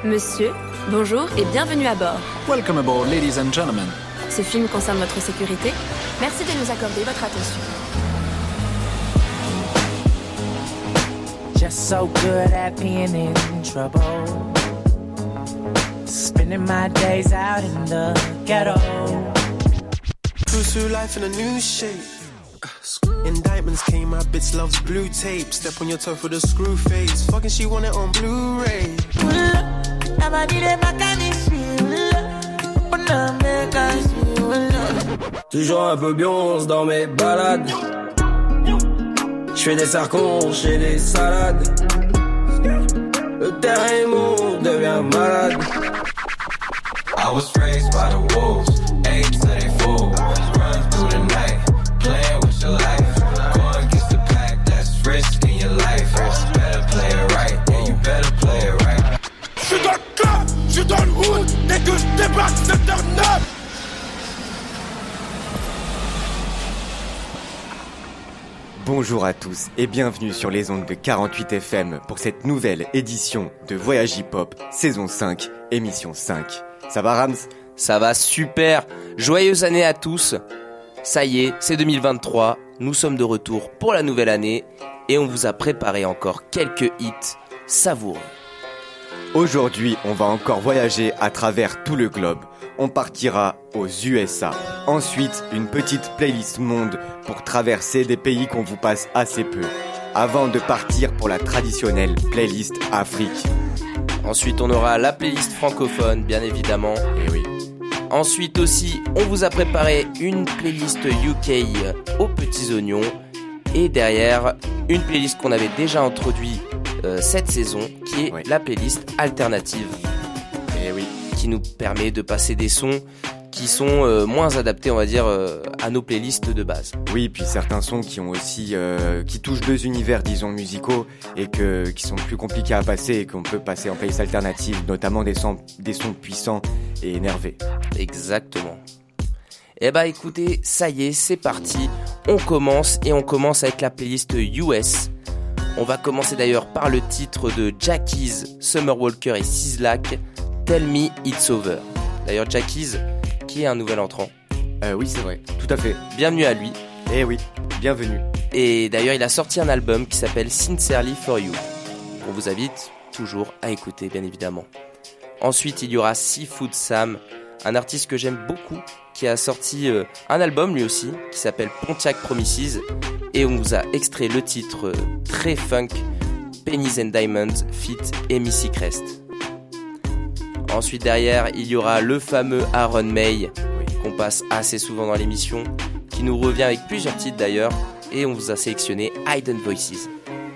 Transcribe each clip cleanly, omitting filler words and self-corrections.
Monsieur, bonjour et bienvenue à bord. Welcome aboard, ladies and gentlemen. Ce film concerne votre sécurité. Merci de nous accorder votre attention. Just so good at being in trouble. Spending my days out in the ghetto. Cruise through life in a new shape. Indictments came, my bitch loves blue tape. Step on your toe for the screw face. Fucking she want it on Blu-ray. Toujours un peu bionze dans mes balades. J'fais des sarcons, j'fais des salades. Le terrain est mou, devient malade. I was raised by the wolves, apes till they fool. Run through the night, playing with your life. Go against the pack, that's risking your life. Better play it right, yeah, you better play it right. J'suis dans le club, j'suis dans le hood, dès que j'débarque, c'est turn up. Bonjour à tous et bienvenue sur les ondes de 48 FM pour cette nouvelle édition de Voyage Hip Hop, saison 5, émission 5. Ça va Rams ? Ça va super. Joyeuse année à tous. Ça y est, c'est 2023, nous sommes de retour pour la nouvelle année et on vous a préparé encore quelques hits savoureux. Aujourd'hui, on va encore voyager à travers tout le globe. On partira aux USA. Ensuite, une petite playlist monde pour traverser des pays qu'on vous passe assez peu. Avant de partir pour la traditionnelle playlist Afrique. Ensuite, on aura la playlist francophone, bien évidemment. Eh oui. Ensuite aussi, on vous a préparé une playlist UK aux petits oignons. Et derrière, une playlist qu'on avait déjà introduite cette saison, qui est la playlist alternative. Eh oui. Qui nous permet de passer des sons qui sont moins adaptés, on va dire, à nos playlists de base. Oui, puis certains sons qui ont aussi qui touchent deux univers, disons, musicaux et qui sont plus compliqués à passer et qu'on peut passer en playlist alternative, notamment des sons puissants et énervés. Exactement. Eh bah écoutez, ça y est, c'est parti. On commence avec la playlist US. On va commencer d'ailleurs par le titre de Jackies, Summer Walker et Sizzlack, Tell Me It's Over. D'ailleurs Jackies, qui est un nouvel entrant. Oui, c'est vrai, tout à fait. Bienvenue à lui. Eh oui, bienvenue. Et d'ailleurs, il a sorti un album qui s'appelle Sincerely For You. On vous invite toujours à écouter, bien évidemment. Ensuite, il y aura Seafood Sam, un artiste que j'aime beaucoup, qui a sorti un album lui aussi, qui s'appelle Pontiac Promises. Et on vous a extrait le titre très funk, Pennies and Diamonds feat. Amy Seacrest. Ensuite derrière, il y aura le fameux Aaron May, qu'on passe assez souvent dans l'émission, qui nous revient avec plusieurs titres d'ailleurs, et on vous a sélectionné Hidden Voices.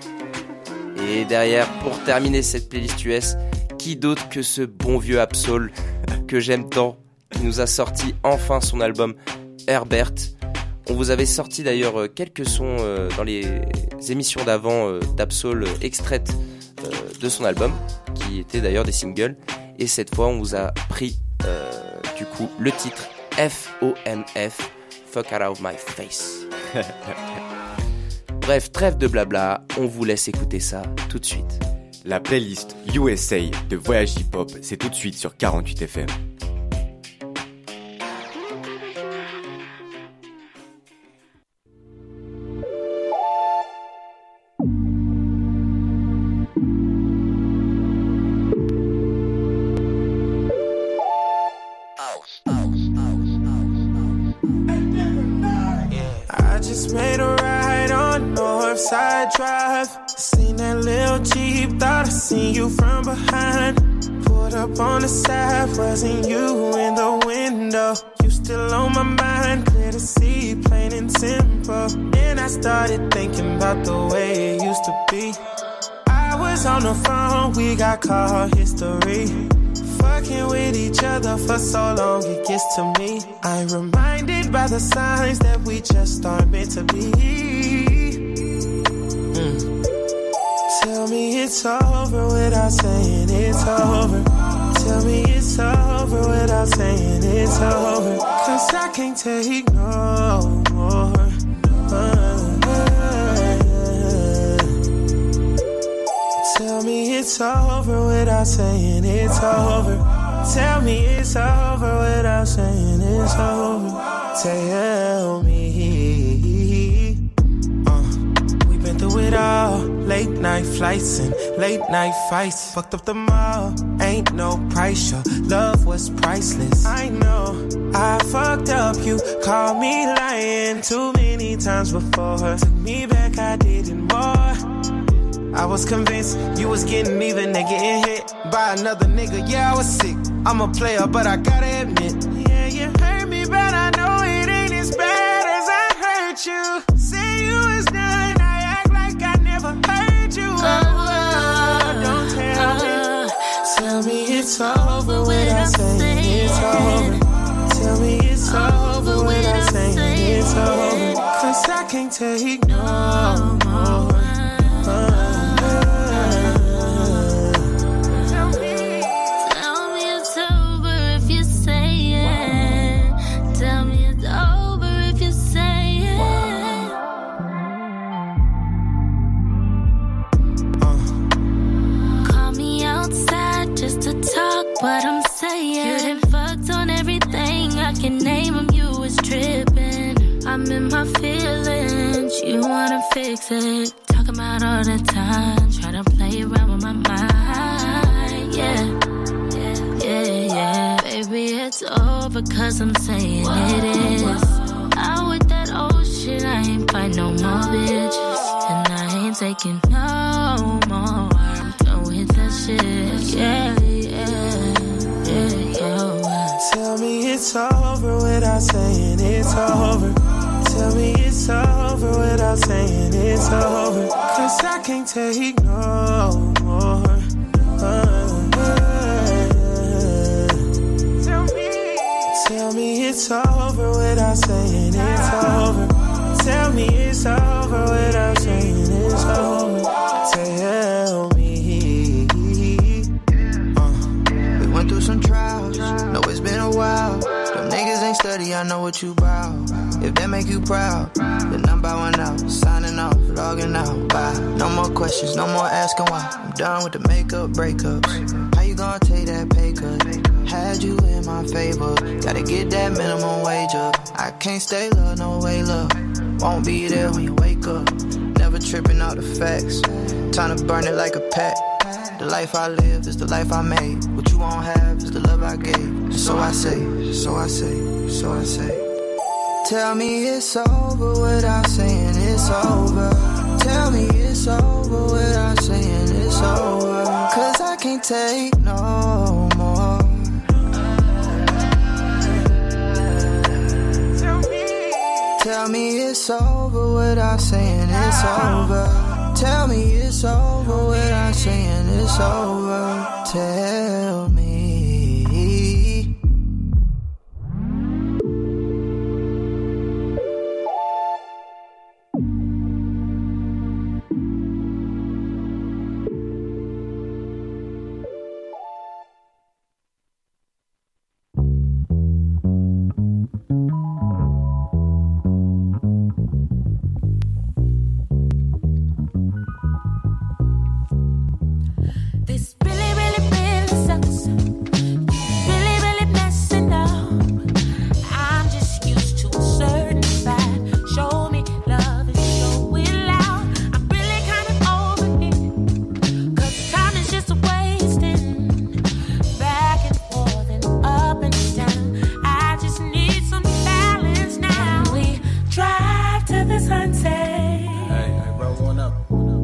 Et derrière, pour terminer cette playlist US, qui d'autre que ce bon vieux Absol que j'aime tant, qui nous a sorti enfin son album Herbert. On vous avait sorti d'ailleurs quelques sons dans les émissions d'avant d'Absol extraites de son album, qui étaient d'ailleurs des singles. Et cette fois, on vous a pris du coup le titre FOMF, Fuck Out of My Face. Bref, trêve de blabla, on vous laisse écouter ça tout de suite. La playlist USA de Voyage Hip Hop, c'est tout de suite sur 48 FM. Side drive, seen that little Jeep, thought I seen you from behind. Pulled up on the side, wasn't you in the window? You still on my mind, clear to see, plain and simple. Then I started thinking about the way it used to be. I was on the phone, we got call history. Fucking with each other for so long, it gets to me. I'm reminded by the signs that we just aren't meant to be. Tell me it's over without saying it's over. Tell me it's over without saying it's over. Cause I can't take no more. Tell me it's it's over without saying it's over. Tell me it's over without saying it's over. Tell me. We've been through it all. Late night flights and late night fights. Fucked up the mall. Ain't no price. Your love was priceless. I know I fucked up. You called me lying too many times before. Took me back, I did it more. I was convinced you was getting even and getting hit by another nigga. Yeah, I was sick. I'm a player, but I gotta admit, yeah, you hurt me, but I know it ain't as bad as I hurt you. Say you was done, I act like I never heard you. Don't tell me it's over without saying it's over. Tell me it's over without saying it's over. Cause I can't take no more. What I'm saying, you done fucked on everything. I can name them, you was tripping. I'm in my feelings, you wanna fix it. Talk about all the time, try to play around with my mind. Yeah. Baby, it's over, cause I'm saying it is. Out with that old shit, I ain't fight no more bitches. And I ain't taking no more. I'm done with that shit, yeah. Tell me it's over without saying it's over. Tell me it's over without saying it's over. Cause I can't take no more. Tell me it's over without saying it's over. Tell me it's over without saying it's over. Tell me. We went through some trials. Know it's been a while. Them niggas ain't steady, I know what you bout. If that make you proud, then I'm bowing out, signing off, logging out. Bye. No more questions, no more asking why. I'm done with the makeup breakups. How you gonna take that pay cut? Had you in my favor, gotta get that minimum wage up. I can't stay low, no way love. Won't be there when you wake up. Never tripping out the facts. Time to burn it like a pack. The life I live is the life I made. What you won't have is the love I gave. And so I say. Tell me it's over without saying it's over. Tell me it's over without saying it's over. Cause I can't take no more. Tell me it's over without saying it's over. Tell me it's over without saying it's over. Tell me. This really, really, really sucks. Really, really messing up. I'm just used to a certain side. Show me love and show it loud. I'm really kind of over it. Cause time is just wasting. Back and forth and up and down. I just need some balance now. When we drive to the sunset. Hey, bro, one up.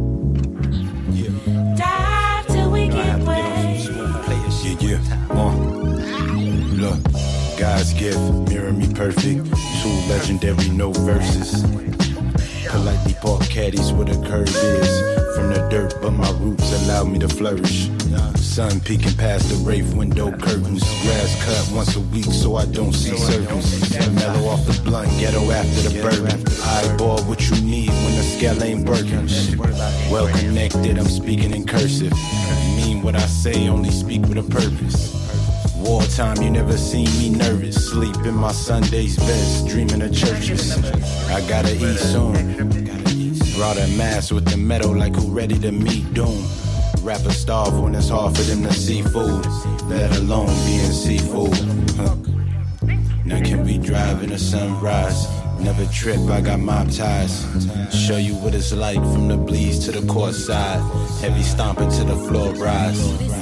Look, God's gift, mirror me perfect. True legendary, no verses. Politely park caddies where the curve is. From the dirt, but my roots allow me to flourish. Sun peeking past the rave window curtains. Grass cut once a week so I don't see servants. Mellow off the blunt, ghetto after the bourbon. Eyeball what you need when the scale ain't working. Well connected, I'm speaking in cursive. Mean what I say, only speak with a purpose. Wartime, you never seen me nervous. Sleep in my Sunday's best, dreaming of churches. I gotta eat soon. Brought a mask with the metal like who ready to meet doom. Rappers starve when it's hard for them to see food, let alone being seafood. Now can we drive in the sunrise? Never trip, I got mob ties. Show you what it's like from the bleeds to the court side. Heavy stomping to the floor rise.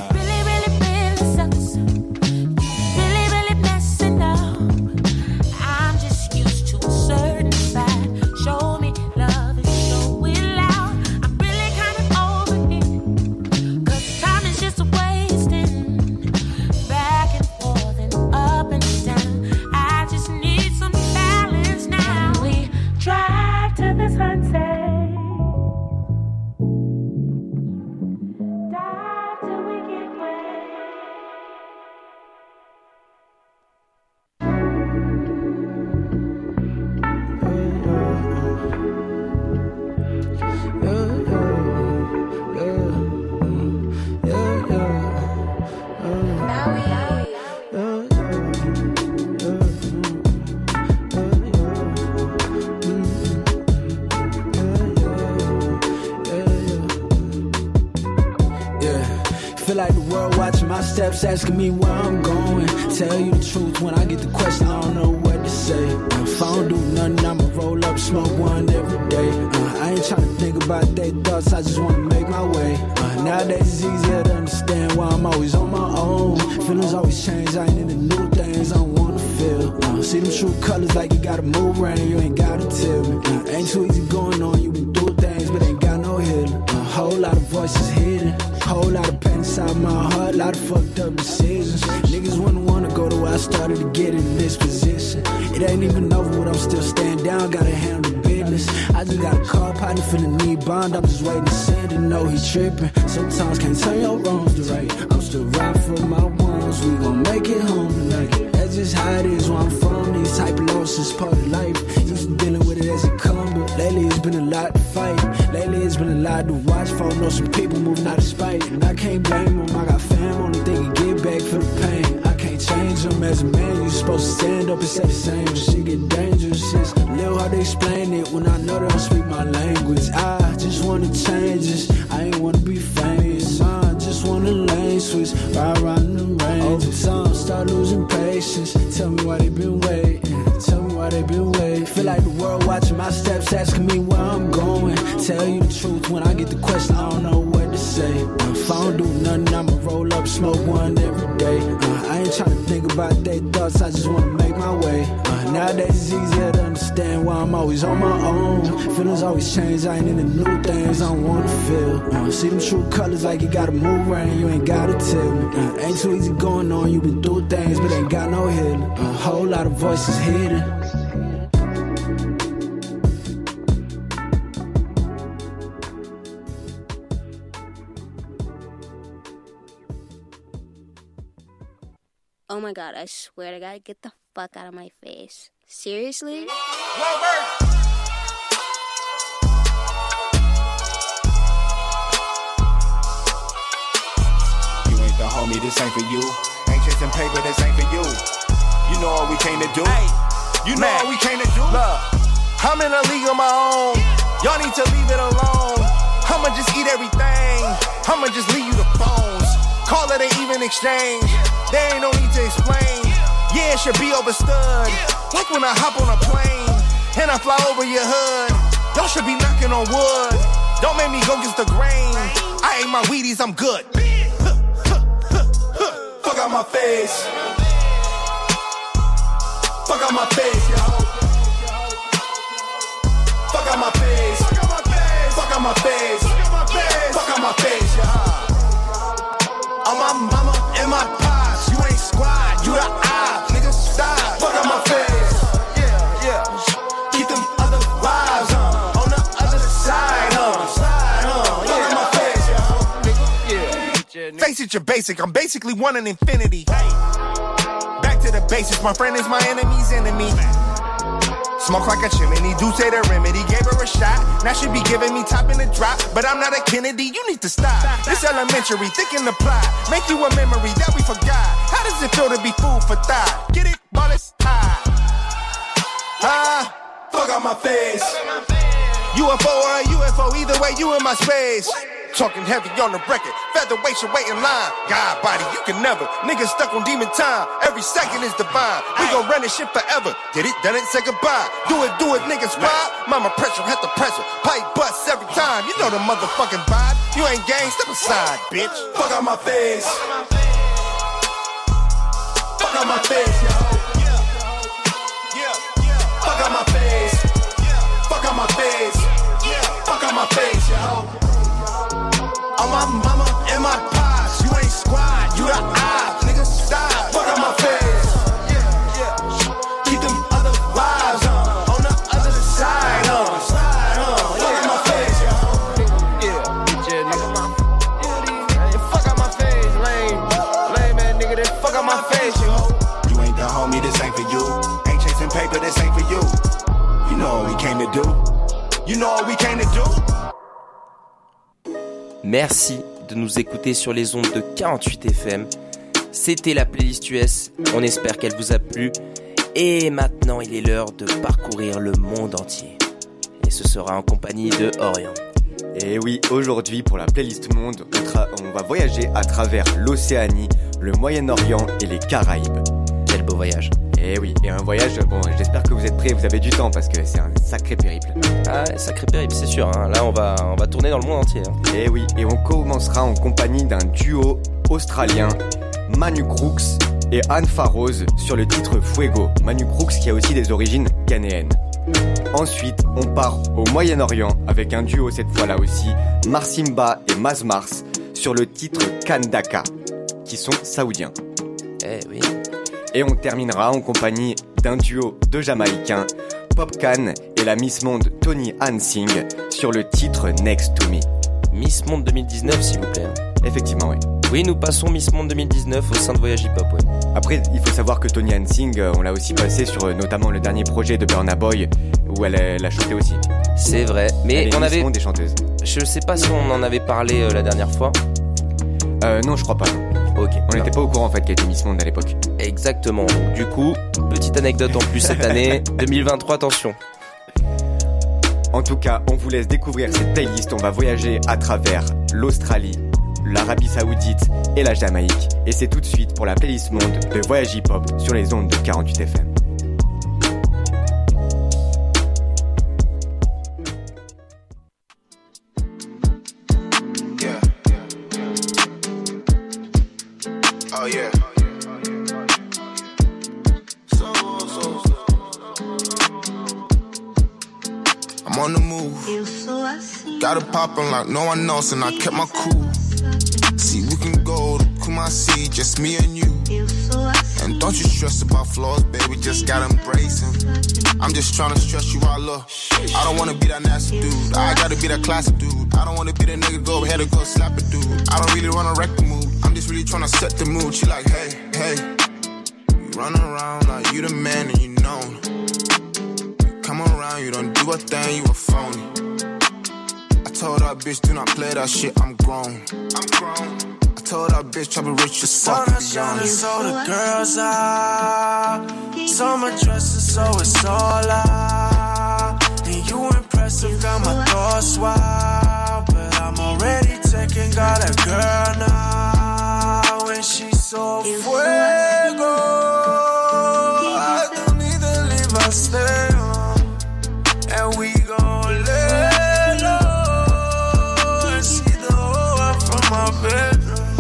Steps asking me where I'm going. Tell you the truth, when I get the question, I don't know what to say. If I don't do nothing, I'ma roll up, smoke one every day. I ain't trying to think about their thoughts, I just wanna make my way. Nowadays it's easier to understand why I'm always on my own. Feelings always change, I ain't into new things I don't wanna feel. See them true colors like you gotta move around, you ain't gotta tell me. Ain't too easy going on, you been through things, but ain't got no healing. A whole lot of voices hidden. Whole lot of pain inside my heart, lot of fucked up decisions. Niggas wouldn't wanna go to where I started to get in this position. It ain't even over, but I'm still staying down, gotta handle the business. I just got a car partner feeling need bond, I'm just waiting to send it, know he tripping. Sometimes can't turn your wrongs to right. I'm still riding for my ones, we gon' make it home tonight. That's just how it is where I'm from, these type of losses part of life. Used to dealing with it as it come, but lately it's been a lot to fight. Lately it's been a lot to watch for, know some people moving out of spite. And I can't blame them, I got fam, only thing to get back for the pain. I can't change them, as a man you supposed to stand up and say the same. But shit get dangerous, it's a little hard to explain it when I know they don't speak my language. I just wanna change this, I ain't wanna be famous. I just wanna lane switch, ride around the range. Over time, start losing patience, tell me why they been waiting. Tell me why they been waiting. Feel like the world watching my steps, asking me where I'm going. Tell you the truth, when I get the question, I don't know what to say. If I don't do nothing, I'ma roll up, smoke one every day. I ain't trying to think about their thoughts, I just wanna make my way. Nowadays it's easier to understand why I'm always on my own. Feelings always change, I ain't into new things I don't wanna feel. See them true colors like you gotta move around, you ain't gotta tell me. Ain't too easy going on, you been through things, but ain't got no healing. A whole lot of voices hidden. Oh my god, I swear to God, get the fuck out of my face. Seriously? You ain't the homie, this ain't for you. Ain't chasing paper, this ain't for you. You know what we came to do. Hey, you know what we came to do. Look, I'm in a league of my own. Y'all need to leave it alone. I'ma just eat everything. I'ma just leave you the phones. Call it an even exchange. There ain't no need to explain. Yeah, it should be overstood. Like when I hop on a plane and I fly over your hood. Y'all should be knocking on wood. Don't make me go against the grain. I ate my Wheaties, I'm good. Fuck out my face. Fuck out my face, yo. Fuck out my face. Fuck out my face. Fuck out my face, yo. On my mama and my pops, you ain't squad, you the eye, nigga stop. Fuck out my face, yeah. Keep them other vibes on the other side, Fuck out my face, yo, nigga, yeah. Face it, you're basic, I'm basically one in infinity. Back to the basics, my friend is my enemy's enemy. Smoke like a chimney, do say the remedy. Gave her a shot, now she be giving me top in the drop. But I'm not a Kennedy, you need to stop. This elementary, thick in the plot. Make you a memory that we forgot. How does it feel to be food for thought? Get it, ball is high. Fuck out my face. UFO or a UFO, either way you in my space. Talking heavy on the record, featherweight should wait in line. God body, you can never. Niggas stuck on demon time. Every second is divine. We gon' run this shit forever. Did it, done it, say goodbye. Do it, niggas ride. Mama pressure, had the pressure. Pipe busts every time. You know the motherfucking vibe. You ain't gang, step aside, bitch. Fuck out my face. Fuck out my face, yo. Fuck out my face. Fuck out my face. Fuck out my face, yo. On my mama and my pops, you ain't squad, you the eye, nigga style. Fuck out my face, keep them other vibes on the other side, fuck out my face, fuck out my face, lame man nigga, that fuck out my face, yo. You ain't the homie, this ain't for you. Ain't chasing paper, this ain't for you. You know what we came to do. You know what we came to do. Merci de nous écouter sur les ondes de 48 FM. C'était la playlist US, on espère qu'elle vous a plu. Et maintenant, il est l'heure de parcourir le monde entier. Et ce sera en compagnie de Orient. Et oui, aujourd'hui, pour la playlist monde, on va voyager à travers l'Océanie, le Moyen-Orient et les Caraïbes. Quel beau voyage. Et oui, et un voyage, bon, j'espère que vous êtes prêts, vous avez du temps parce que c'est un sacré périple. Ah, sacré périple, c'est sûr, hein. Là on va tourner dans le monde entier. Hein. Et oui, et on commencera en compagnie d'un duo australien, Manu Crooks et Anne Farroz sur le titre Fuego. Manu Crooks qui a aussi des origines ghanéennes. Ensuite, on part au Moyen-Orient avec un duo cette fois-là aussi, Marsimba et Maz Mars sur le titre Kandaka, qui sont saoudiens. Eh oui. Et on terminera en compagnie d'un duo de Jamaïcains, Popcan et la Miss Monde Tony Hansing sur le titre Next to Me. Miss Monde 2019 s'il vous plaît. Effectivement, oui. Oui, nous passons Miss Monde 2019 au sein de Voyage Hip Hop, ouais. Après, il faut savoir que Tony Hansing, on l'a aussi passé sur notamment le dernier projet de Burna Boy, où elle a chanté aussi. C'est vrai, mais elle est Miss Monde et chanteuse. Je sais pas si on en avait parlé la dernière fois. Non, je crois pas. Ok. On n'était pas au courant en fait qu'elle était Miss Monde à l'époque. Exactement. Donc, du coup, petite anecdote en plus cette année, 2023, attention. En tout cas, on vous laisse découvrir cette playlist. On va voyager à travers l'Australie, l'Arabie Saoudite et la Jamaïque. Et c'est tout de suite pour la playlist monde de Voyage Hip Hop sur les ondes de 48 FM. Oh yeah. I'm on the move. Got it poppin' like no one else, and I kept my cool. See, we can go to Kumasi, just me and you. And don't you stress about flaws, baby, just gotta embrace them. I'm just tryna stress you out, look. I don't wanna be that nasty dude. I gotta be that classic dude. I don't wanna be that nigga go ahead and go slap a dude. I don't really wanna wreck the mood. I'm just really tryna set the mood. She like, hey, hey. You run around like you the man and you known. You come around, you don't do a thing, you a phony. I told that bitch, do not play that shit, I'm grown. I'm grown. I told that bitch, try to be rich as fuck, to be honest. So the girls are so much dresses, so it's all out. And you impressive, got my thoughts wild. But I'm already taken, got a girl now. And she's so fuego. I don't need to leave, I stay home. And we gon' lay low and see the whole world from my bedroom.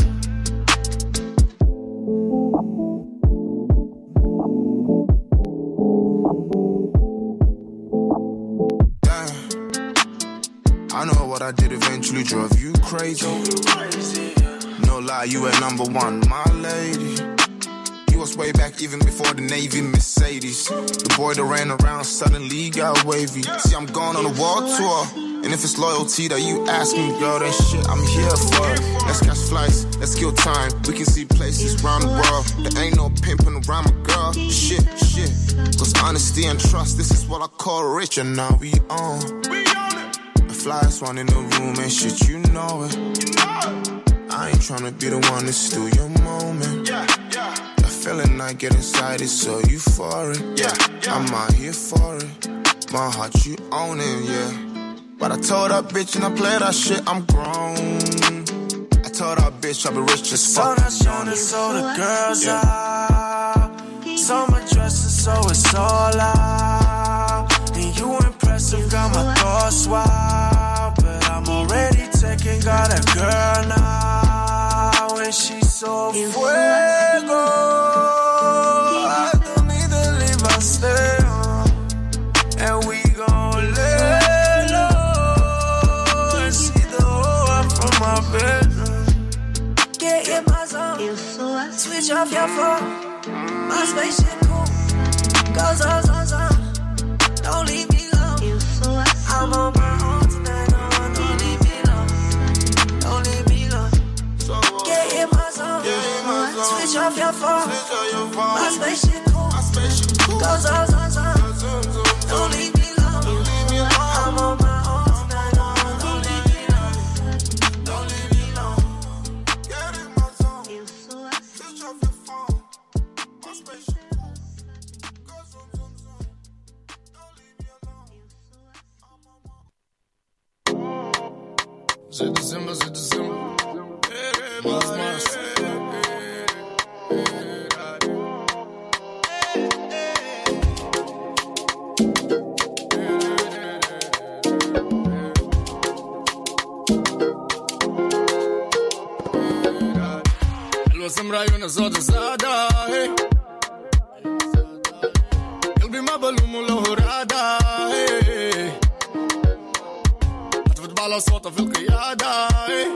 I know what I did eventually drove you crazy. No lie, you were number one, my lady. You was way back even before the Navy Mercedes. The boy that ran around suddenly got wavy. See, I'm going on a world tour. And if it's loyalty that you asking, girl, then shit, I'm here for it. Let's catch flights, let's kill time. We can see places around the world. There ain't no pimping around my girl. Shit, shit. Cause honesty and trust, this is what I call rich. And now we on. The flyest one in the room and shit, you know it. I ain't tryna be the one to steal your moment. The feeling I get inside is so euphoric. I'm out here for it. My heart, you own it, yeah. But I told that bitch and I played that shit, I'm grown. I told that bitch I'll be rich as fuck. So shown it, so the girls out. So much dresses, so it's all out. And you impressive, got my thoughts wild. But I'm already taken, got a girl now. And she's so fuego. I don't need to leave, I'll stay on. And we gon' lay low. And see the whole up from my bedroom. Get in my zone. Switch off your phone. My spaceship cool. Go zone, zone, zone. Don't leave me alone. I'm on my own tonight. No, don't leave me alone. Don't leave me alone. Get in my zone. Switch off your phone. My spaceship cool. Go zone, zone, zone. Don't leave me alone. I'm on my own tonight. No, don't leave me alone. Don't leave me alone. Get in my zone. Switch off your phone. My spaceship cool. Go zone, zone, zone. Don't leave me alone. زيد الزمبة زيد الزمبة ماس ماس الوسم رايونا زودة زادة قلبي ما بلوم له رادة على صوته في القيادة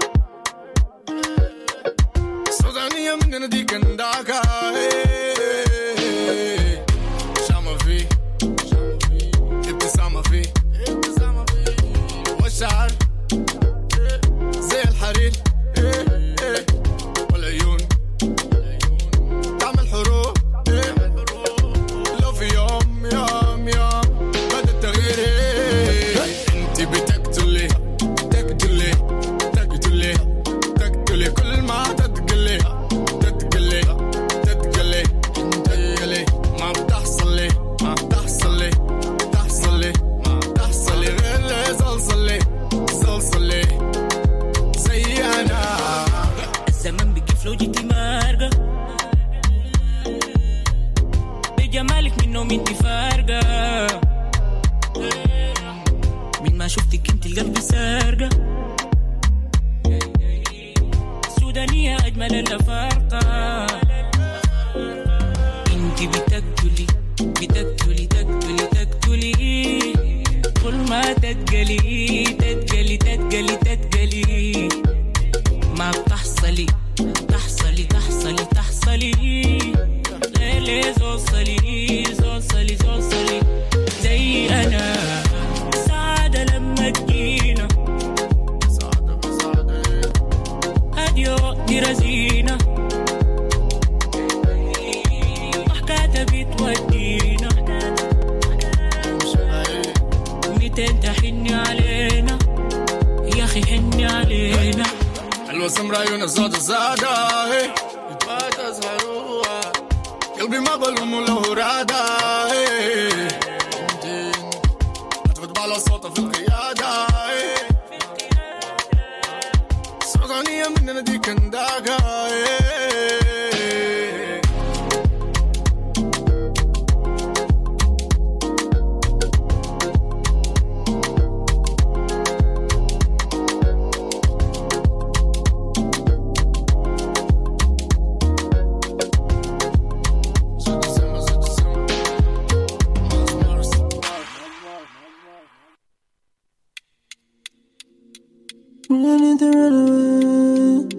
سودانية من نديك نداكا شامة فيه ابتسامة فيه والشعر زي الحرير والعيون تعمل حروف لو في يوم يوم يوم بدأ التغيير انتي بتقتلي كل ما تتقلي ما بتحصل لي غير لي زلزلي زي انا الزمن بكيف لو جيتي مارقة بجمالك منه منتي فارقة من ما شفتك انت القلب سارقة سودانية أجمل الأفارقة انتي بتقتلي كل ما تتقلي ما بتحصلي ليلي زوصلي زي أنا سعادة لما تجينا هاديو دي رزينة وحكاية بتودينا 200 تحني علينا يا أخي حني علينا الوسم رايونا زادة يتبات أزهروها قلبي ما بلوم له رادة أتفت على صوته في القيادة سودانية من نديك نداكا I need to run away.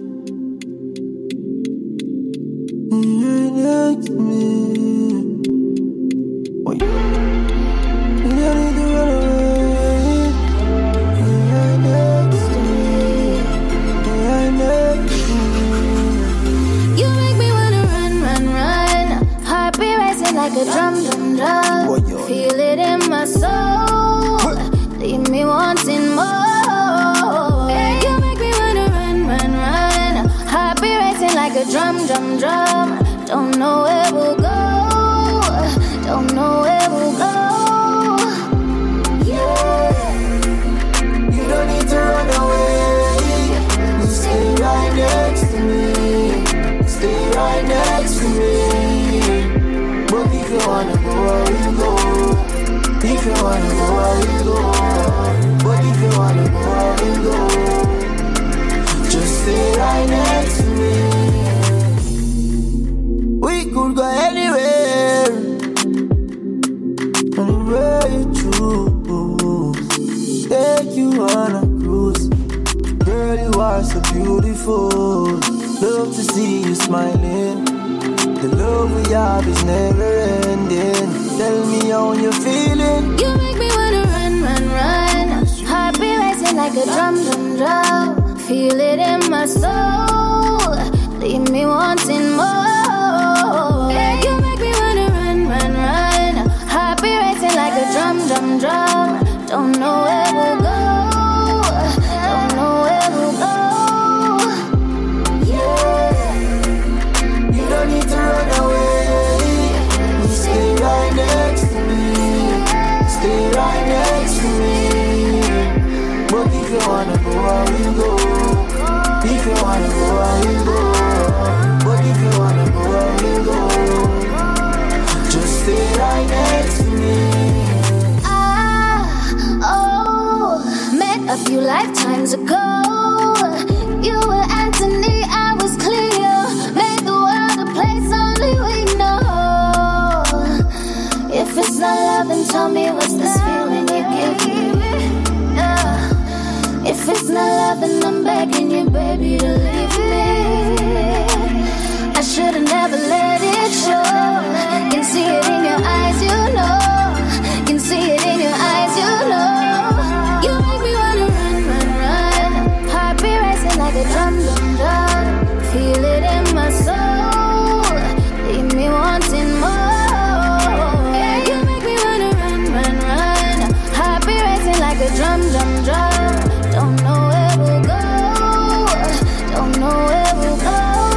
You're next to me. Wait. I need to run away. You're next to me. You're next to me. You make me wanna run. Heart be racing like a drum. Feel it in my soul. Leave me wanting more. Like a drum. Don't know where we'll go. Yeah. wanna go, I will go. If you wanna go, I will go. But if you wanna go, I will go. Just stay right next to me. We could go anywhere, anywhere you choose. Take you on a cruise. Girl, you are so beautiful. Love to see you smiling. The love we have is never ending. Tell me how you're feeling. You make me wanna run, run, run. Heart be racing like a drum, drum, drum. Feel it in my soul. Leave me wanting more. Yeah, you make me wanna run, run, run. Heart be racing like a drum, drum, drum. Don't know where we'll go. Don't know where we'll go. Yeah. You don't need to run away. Stay right next to me. Stay right next to me. But if you wanna go, I will go. If you wanna go, I will go. But if you wanna go, I will go. Just stay right next to me. Met a few lifetimes ago. You were Anthony, I was Cleo. Made the world a place only we know. If it's not love, then tell me what's this feeling you give me. If it's not love, then I'm begging you, baby, to leave me. I should've never let it show. Can see it in your eyes, you know. Can see it in your eyes, you know. You make me wanna run, run, run. Heart be racing like a drum, drum, drum. Feel it in my soul. Leave me wanting more. Yeah, you make me wanna run, run, run. Heart be racing like a drum, drum, drum. Don't know where we'll go. Don't know where we'll go.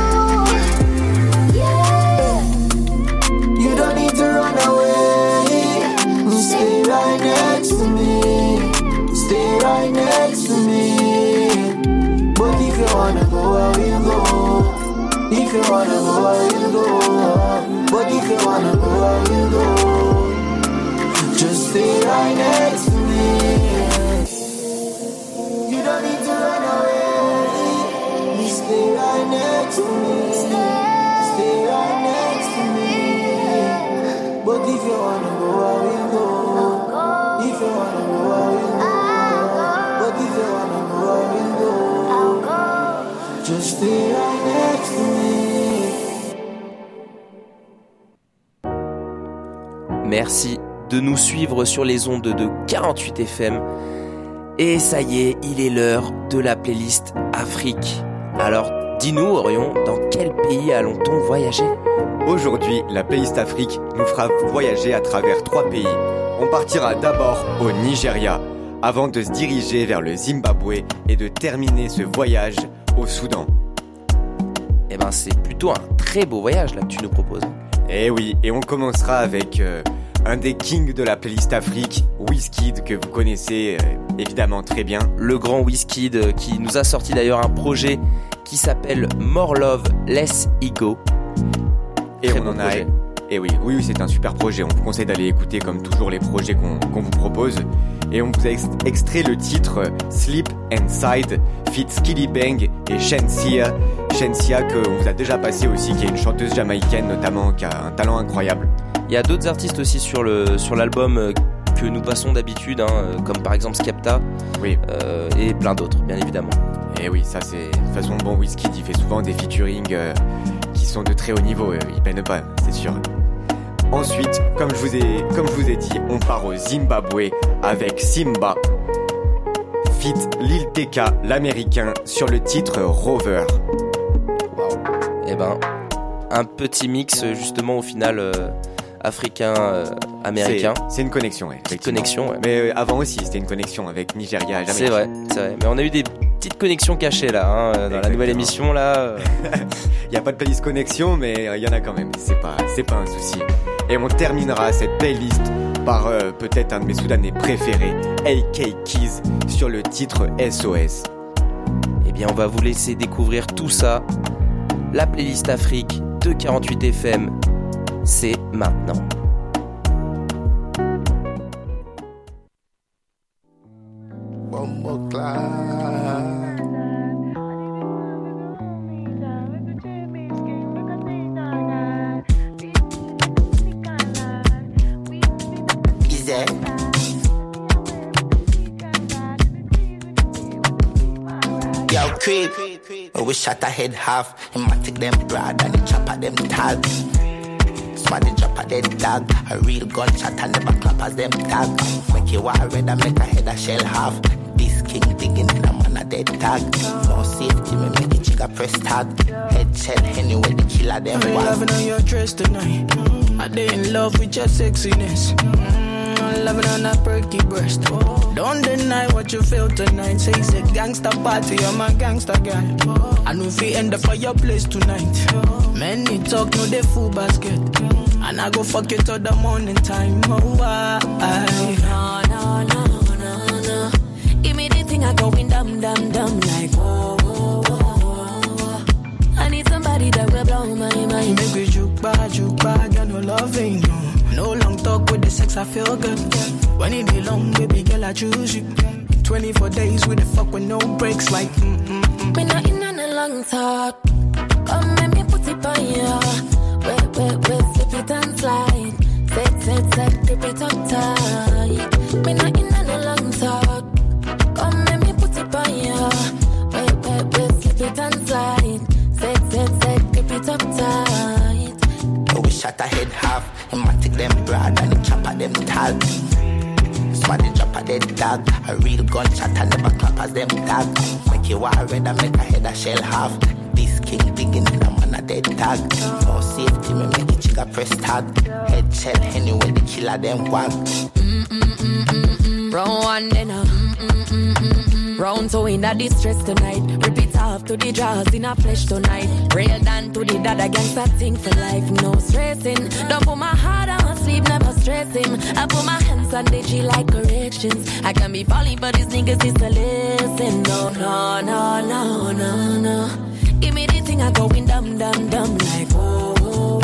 Yeah. You don't need to run away. Stay right next to me. Stay right next to me. But if you wanna go, I will go. If you wanna go, I will go. But if you wanna go, I will go. Just stay right next to me. You don't need to run away. Stay right next to me. Stay right next to me. But if you wanna go, I will go. If you wanna go, I will go. But if you wanna go, I will go. Just stay right next to me. Merci de nous suivre sur les ondes de 48 FM. Et ça y est, il est l'heure de la playlist Afrique. Alors, dis-nous, Orion, dans quel pays allons-t-on voyager ? Aujourd'hui, la playlist Afrique nous fera voyager à travers 3 pays. On partira d'abord au Nigeria, avant de se diriger vers le Zimbabwe et de terminer ce voyage au Soudan. Eh ben, c'est plutôt un très beau voyage là que tu nous proposes. Eh oui, et on commencera avec un des kings de la playlist Afrique, Wizkid, que vous connaissez évidemment très bien. Le grand Wizkid qui nous a sorti d'ailleurs un projet qui s'appelle More Love, Less Ego. Et très on en projet. Et oui, c'est un super projet. On vous conseille d'aller écouter comme toujours les projets qu'on vous propose. Et on vous a extrait le titre Sleep Inside, feat Skilly Bang et Shensia. Shensia qu'on vous a déjà passé aussi, qui est une chanteuse jamaïcaine notamment, qui a un talent incroyable. Il y a d'autres artistes aussi sur l'album que nous passons d'habitude, comme par exemple Skepta, oui. Et plein d'autres, bien évidemment. Et oui, ça c'est de toute façon bon. Wizkid, il fait souvent des featuring qui sont de très haut niveau. Il peine pas, c'est sûr. Ensuite, comme je vous ai dit, on part au Zimbabwe avec Simba, feat Lil TK, l'américain, sur le titre Rover. Wow. Eh ben, un petit mix justement au final africain-américain. C'est une connexion, ouais. Petite connexion, ouais. Mais avant aussi, c'était une connexion avec Nigeria. C'est vrai. Mais on a eu des petites connexions cachées là, dans la nouvelle émission là. Il y a pas de playlist connexion, mais il y en a quand même. C'est pas un souci. Et on terminera cette playlist par peut-être un de mes Soudanais préférés, AK Keys, sur le titre SOS. Eh bien, on va vous laisser découvrir tout ça. La playlist Afrique de 48 FM, c'est maintenant. creep. But we shot a head half. Him a take them broad and the chopper them tag. Smarty drop a dead dog. A real gunshot and never clap as them tag. Make you war red and make a head a shell half. This king digging in a man a dead tag. No safety, me make the trigger press tag. Head shell anyway the killer them I'm was. loving on your dress tonight. I dey in love with your sexiness. I'm loving on that perky breast. Don't deny what you feel tonight. Say it's a gangster party, I'm a gangster guy. I know if we end up at your place tonight. Many talk, no they full basket. And I go fuck you till the morning time. Oh, why? No. Give me the thing I going dumb like whoa. I need somebody that will blow my mind. Make we juke back, got no loving, no. No long talk with the sex, I feel good. When it be long, baby girl, I choose you. 24 days with the fuck with no breaks, like Me not in on a long talk. Come let me put it on ya. Wait, slip it and slide. Set, grip it up tight. Me not in on a long talk. Come let me put it on ya. Wait, slip it and slide. Set, grip it up tight. We shot a head half. Him a take them broad and the chopper them tag. Smarty drop a dead dog. A real gunshot and never clap as them tag. Make you war red and make a head a shell half. This king digging in a man a dead tag. No safety, me make the trigger press tag. Head shell anyway the killer them want. Round one then round two in a distress tonight. Rip it off to the jaws in a flesh tonight. Real down to the dad against that thing for life. No stressing. Don't put my heart on sleep, never stressing. I put my hands on the G like corrections. I can be falling, but these niggas is to listen. No. Give me the thing I going dumb like whoa.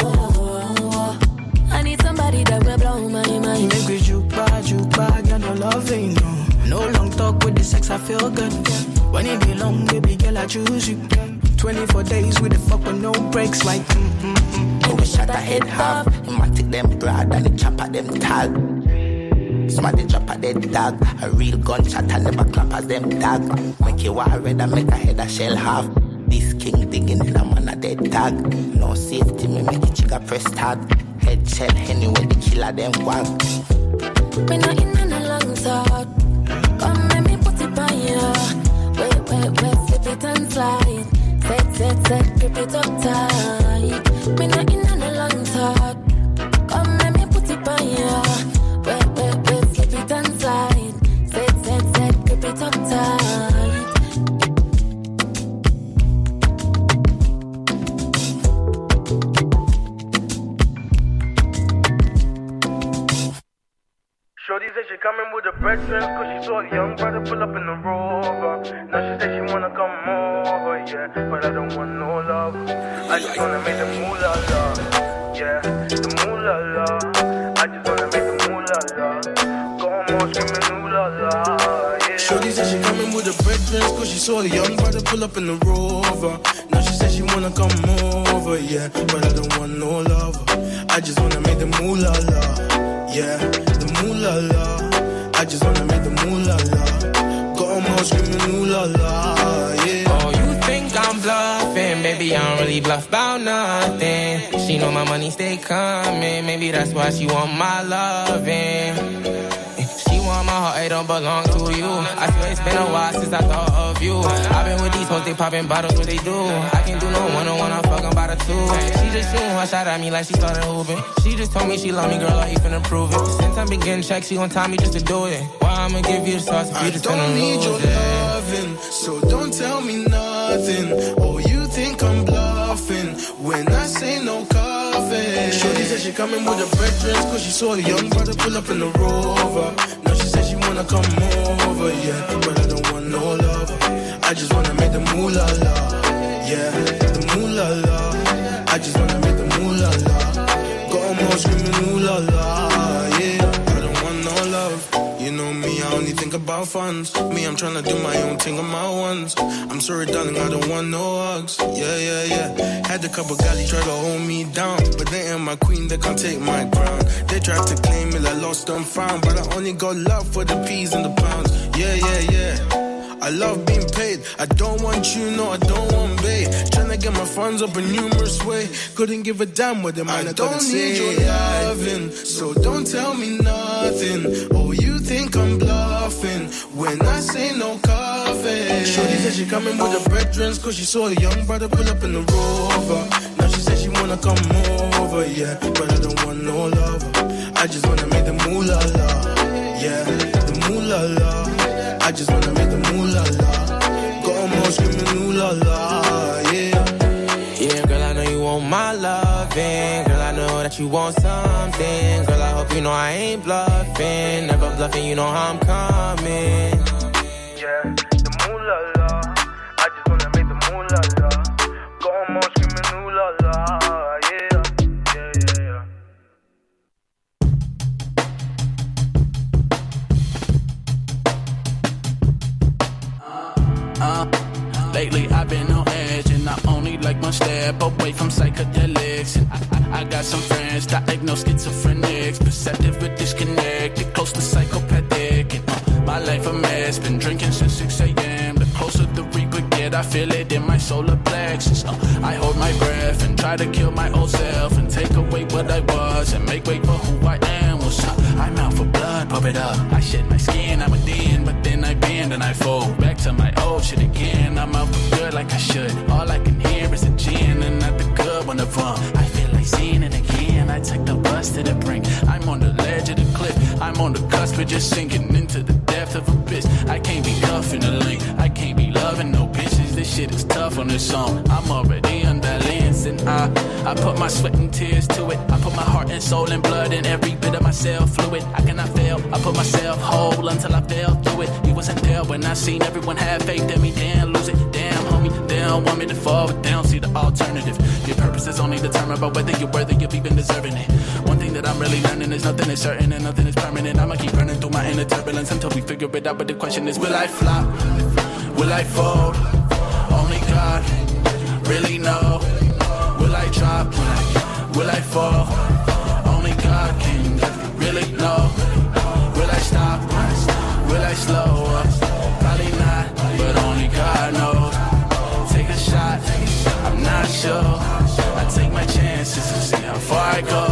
I need somebody that will blow my mind. Make we juke back, got no loving, no. No long talk with the sex, I feel good. When it be long, baby girl, I choose you. 24 days with the fuck with no breaks, like We shot a head half. Him a take them broad and the chopper them tag. Somebody drop a dead dog. A real gunshot and never clap as them tag. Make you war red and make a head a shell half. This king digging in a man a dead tag. No safety, me make the trigger press tag. Head shell anyway the killer them want. Me not in on a long talk. Come let me put it on ya. Wait, slip it and slide. Set, grip it up tight. Me not in on a long talk. Come let me put it on ya. Wait, slip it and slide. Set, grip it up tight. Shorty said she coming with the brethren, cause she saw a young brother pull up in the Rover. Now she said she wanna come over, yeah, but I don't want no love. I just wanna make the moolah la, yeah, the moolah la. I just wanna make the moolah la. Go on more screaming moolah la, yeah. Shorty said she coming with the brethren, cause she saw a young brother pull up in the Rover. Now she said she wanna come over, yeah, but I don't want no love. I just wanna make the moolah la, yeah, the moolah la. I just wanna make the moolah la. Go on more screaming ooh la la, yeah. Oh, you think I'm bluffing? Baby, I don't really bluff about nothing. She know my money stay coming. Maybe that's why she want my loving. She want my heart, it don't belong to you. I swear it's been a while since I thought of you. I've been with these folks, they popping bottles, what they do. I can't do no one-on-one, I'm fucking by the two. She just shooting one shot at me like she started hooping. She just told me she love me, girl, I ain't finna prove it. Since I'm beginning check, she gon' time me just to do it. Why I'ma give you the sauce if you just finna lose it? I don't need your loving, so don't tell me nothing. Oh, you think I'm bluffing when I say no coffee. Shorty said she coming with the brethren, cause she saw a young brother pull up in the Rover. Now she said she wanna come over, yeah, but I don't want no love. I just wanna make the moolah la, yeah, the moolah la. I just wanna make the moolah la. Go on more screaming ooh la la, yeah. I don't want no love. You know me, I only think about funds. Me, I'm tryna do my own thing on my ones. I'm sorry, darling, I don't want no hugs. Yeah. Had a couple galley try to hold me down, but they ain't my queen, they can't take my crown. They tried to claim me like lost and found, but I only got love for the peas and the pounds. Yeah. I love being paid. I don't want you, no, I don't want bait. Tryna get my funds up in numerous ways. Couldn't give a damn what the man I don't need your loving, so don't tell me nothing. Oh, you think I'm bluffing when I say no coffee. Shorty said she coming with her brethren, cause she saw a young brother pull up in the Rover. Now she said she wanna come over, yeah, but I don't want no lover. I just wanna make the moolah la, yeah, the moolah la. I just wanna make the moolah la. Got 'em all screaming ooh la la, yeah. Yeah, girl, I know you want my loving. Girl, I know that you want something. Girl, I hope you know I ain't bluffing. Never bluffing, you know how I'm coming. Yeah, the moolah la. I just wanna make the moolah la. Got 'em all screaming ooh la la, yeah, yeah, yeah, yeah. Lately I've been on edge, and I only like one step away from psychedelics. And I got some friends diagnosed schizophrenics, perceptive but disconnected, close to psychopathic. And my life a mess, been drinking since 6 a.m. The closer the reaper get, I feel it in my solar plexus. I hold my breath and try to kill my old self and take away what I was and make way for who I am. What's up? I'm out for blood, pump it up. I shed my skin, I'm a den, but then I bend and I fold back to my old shit again. I'm out for good like I should. All I can hear is a gin and not the good one of rum. I feel like seeing it again. I took the bus to the brink. I'm on the ledge of the cliff. I'm on the cusp of just sinking into the depth of abyss. I can't be cuffing the link. I can't be loving no bitches. This shit is tough on this song. I'm already unbalanced and I put my sweat and tears to it. I put my heart and soul and blood in every bit of myself fluid. I cannot fail. I put myself whole until I fell through it. You wasn't there when I seen everyone have faith in me. Damn, lose it. Damn, homie. They don't want me to fall, but they don't see the alternative. Your purpose is only determined by whether you're worthy of even deserving it. One thing that I'm really learning is nothing is certain and nothing is permanent. I'ma keep running through my inner turbulence until we figure it out. But the question is, will I flop? Will I fold? Only God really know. Will I drop? Will I fall? Only God can really know. Will I stop? Will I slow up? Probably not, but only God knows. Take a shot, I'm not sure. I take my chances and see how far I go.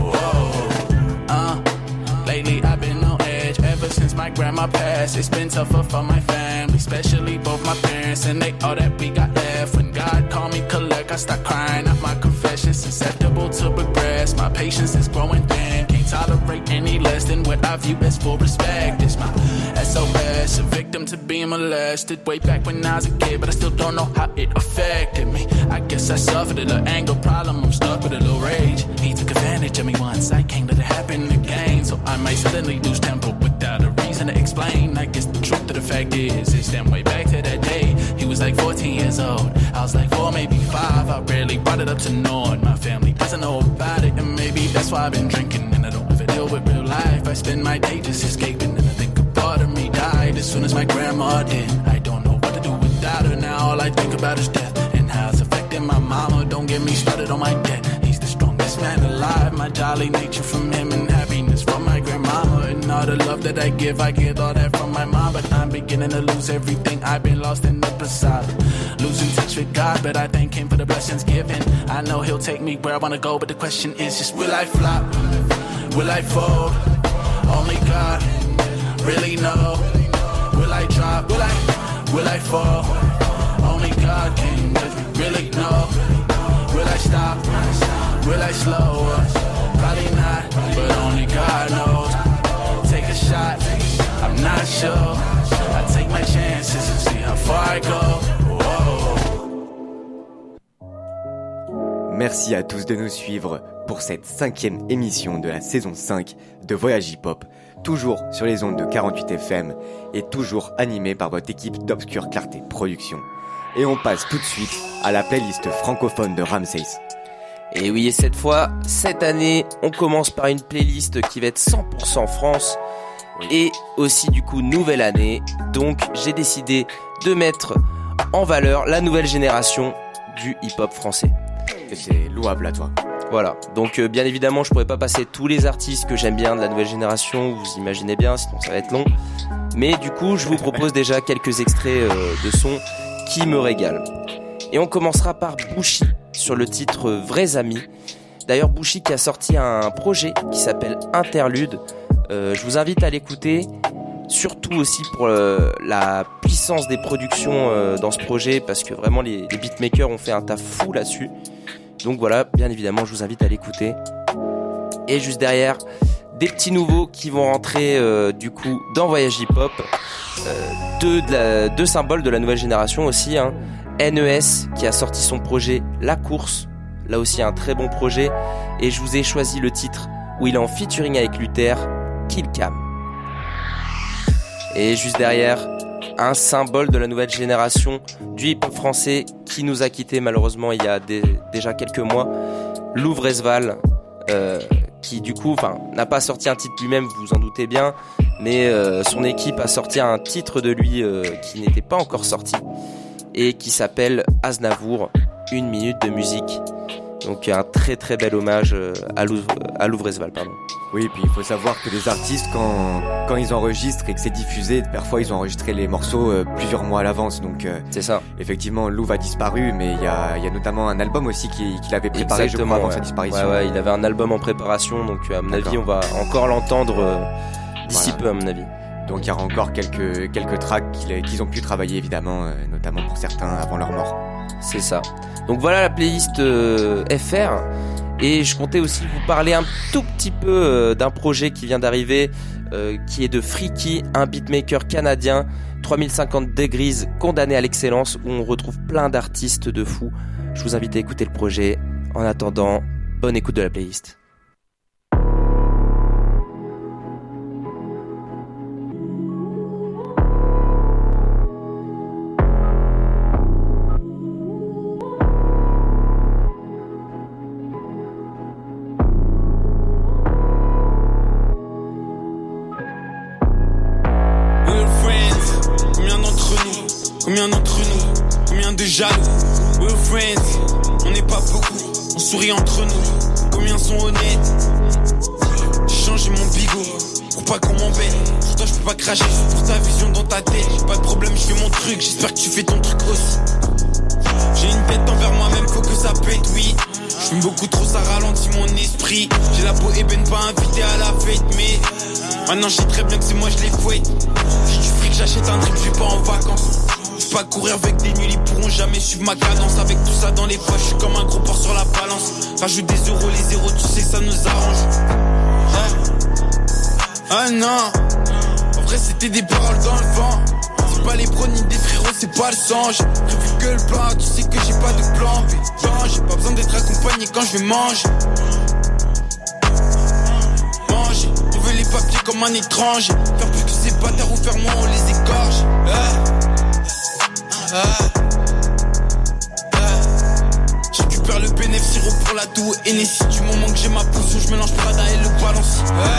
Lately I've been on edge ever since my grandma passed. It's been tougher for my family, especially both my parents, and they all that we got left. When God called me collect, I start crying out my confessions, susceptible to regress. My patience is growing thin, can't tolerate any less than what I view as full respect. It's my SOS, a victim to being molested way back when I was a kid, but I still don't know how it affected me. I guess I suffered a little anger problem, I'm stuck with a little rage. He took advantage of me once, I can't let it happen again. So I might suddenly lose temper without a reason to explain. I guess the truth of the fact is, it's them way back to that day. He was like 14 years old, I was like 4, maybe 5. I rarely brought it up to no one. My family doesn't know about it, and maybe that's why I've been drinking. And I don't ever deal with real life. I spend my day just escaping, and I think a part of me died as soon as my grandma did. I don't know what to do without her now. All I think about is death and how it's affecting my mama. Don't get me started on my debt. He's the strongest man alive. My jolly nature from him and happiness from my grandmama. And all the love that I get all that from my mom. But I'm beginning to lose everything. I've been lost in the facade, losing touch with God, but I thank him for the blessings given. I know he'll take me where I wanna go, but the question is just, will I flop? Will I fold? Only God really know. Will I drop? Will I fall? Only God can really know. Will I stop? Will I slow up? Probably not, but only God knows. Take a shot, I'm not sure. I take my chances and see how far I go. Merci à tous de nous suivre pour cette 5e émission de la saison 5 de Voyage Hip Hop, toujours sur les ondes de 48 FM et toujours animé par votre équipe d'Obscure Clarté Productions. Et on passe tout de suite à la playlist francophone de Ramsès. Et oui, et cette fois, cette année, on commence par une playlist qui va être 100% France et aussi du coup nouvelle année. Donc j'ai décidé de mettre en valeur la nouvelle génération du hip-hop français. Et c'est louable à toi. Voilà, donc bien évidemment je pourrais pas passer tous les artistes que j'aime bien de la nouvelle génération, vous imaginez bien, sinon ça va être long. Mais du coup, je vous propose déjà quelques extraits de sons qui me régalent. Et on commencera par Bouchy sur le titre Vrais Amis. D'ailleurs, Bouchy qui a sorti un projet qui s'appelle Interlude. Je vous invite à l'écouter, surtout aussi pour la puissance des productions dans ce projet, parce que vraiment les beatmakers ont fait un taf fou là-dessus. Donc voilà, bien évidemment, je vous invite à l'écouter. Et juste derrière, des petits nouveaux qui vont rentrer du coup dans Voyage Hip Hop. Deux symboles de la nouvelle génération aussi, hein. NES qui a sorti son projet La Course, là aussi un très bon projet, et je vous ai choisi le titre où il est en featuring avec Luther, Kill Cam. Et juste derrière, un symbole de la nouvelle génération du hip-hop français qui nous a quittés malheureusement il y a déjà quelques mois, Louvresval, qui du coup n'a pas sorti un titre lui-même, vous vous en doutez bien, mais son équipe a sorti un titre de lui qui n'était pas encore sorti et qui s'appelle Aznavour, 1 minute de musique. Donc un très très bel hommage à Louvresval, pardon. Oui, et puis il faut savoir que les artistes, quand ils enregistrent et que c'est diffusé, parfois ils ont enregistré les morceaux plusieurs mois à l'avance. Donc c'est ça. Effectivement, Louv a disparu, mais il y a notamment un album aussi qu'il avait préparé, je crois, avant sa disparition. Ouais, il avait un album en préparation, donc à mon avis, on va encore l'entendre d'ici peu, à mon avis. Donc il y aura encore quelques tracks qu'ils ont pu travailler, évidemment, notamment pour certains avant leur mort. C'est ça. Donc voilà la playlist FR. Et je comptais aussi vous parler un tout petit peu d'un projet qui vient d'arriver, qui est de Freaky, un beatmaker canadien, 3050 Degrees, condamné à l'excellence, où on retrouve plein d'artistes de fous. Je vous invite à écouter le projet. En attendant, bonne écoute de la playlist. Combien d'entre nous, combien de jaloux? We're friends, on n'est pas beaucoup, on sourit entre nous. Combien sont honnêtes? J'ai changé mon bigot pour pas qu'on m'embête. Sur toi je peux pas cracher, juste pour ta vision dans ta tête. J'ai pas de problème, je fais mon truc, j'espère que tu fais ton truc aussi. J'ai une tête envers moi-même, faut que ça pète, oui. Je fume beaucoup trop, ça ralentit mon esprit. J'ai la peau ébène, pas invité à la fête, mais maintenant je sais très bien que c'est moi je les fouette. J'ai du fric, j'achète un drip, je vais pas en vacances. Je vais pas courir avec des nuls, ils pourront jamais suivre ma cadence. Avec tout ça dans les poches, je suis comme un gros porc sur la balance. Rajoute des euros, les zéros, tu sais que ça nous arrange. Ah non, en vrai c'était des paroles dans le vent. C'est pas les bros ni des frérots, c'est pas le sang. J'ai prévu que le plan, tu sais que j'ai pas de plan. Putain, j'ai pas besoin d'être accompagné quand je vais manger. Manger, on veut les papiers comme un étranger. Faire plus que ces bâtards ou faire moins, on les égorge. J'récupère le bénéf, sirop pour la toux et Nessie. Du moment que j'ai ma pousse, je mélange Prada et le balance.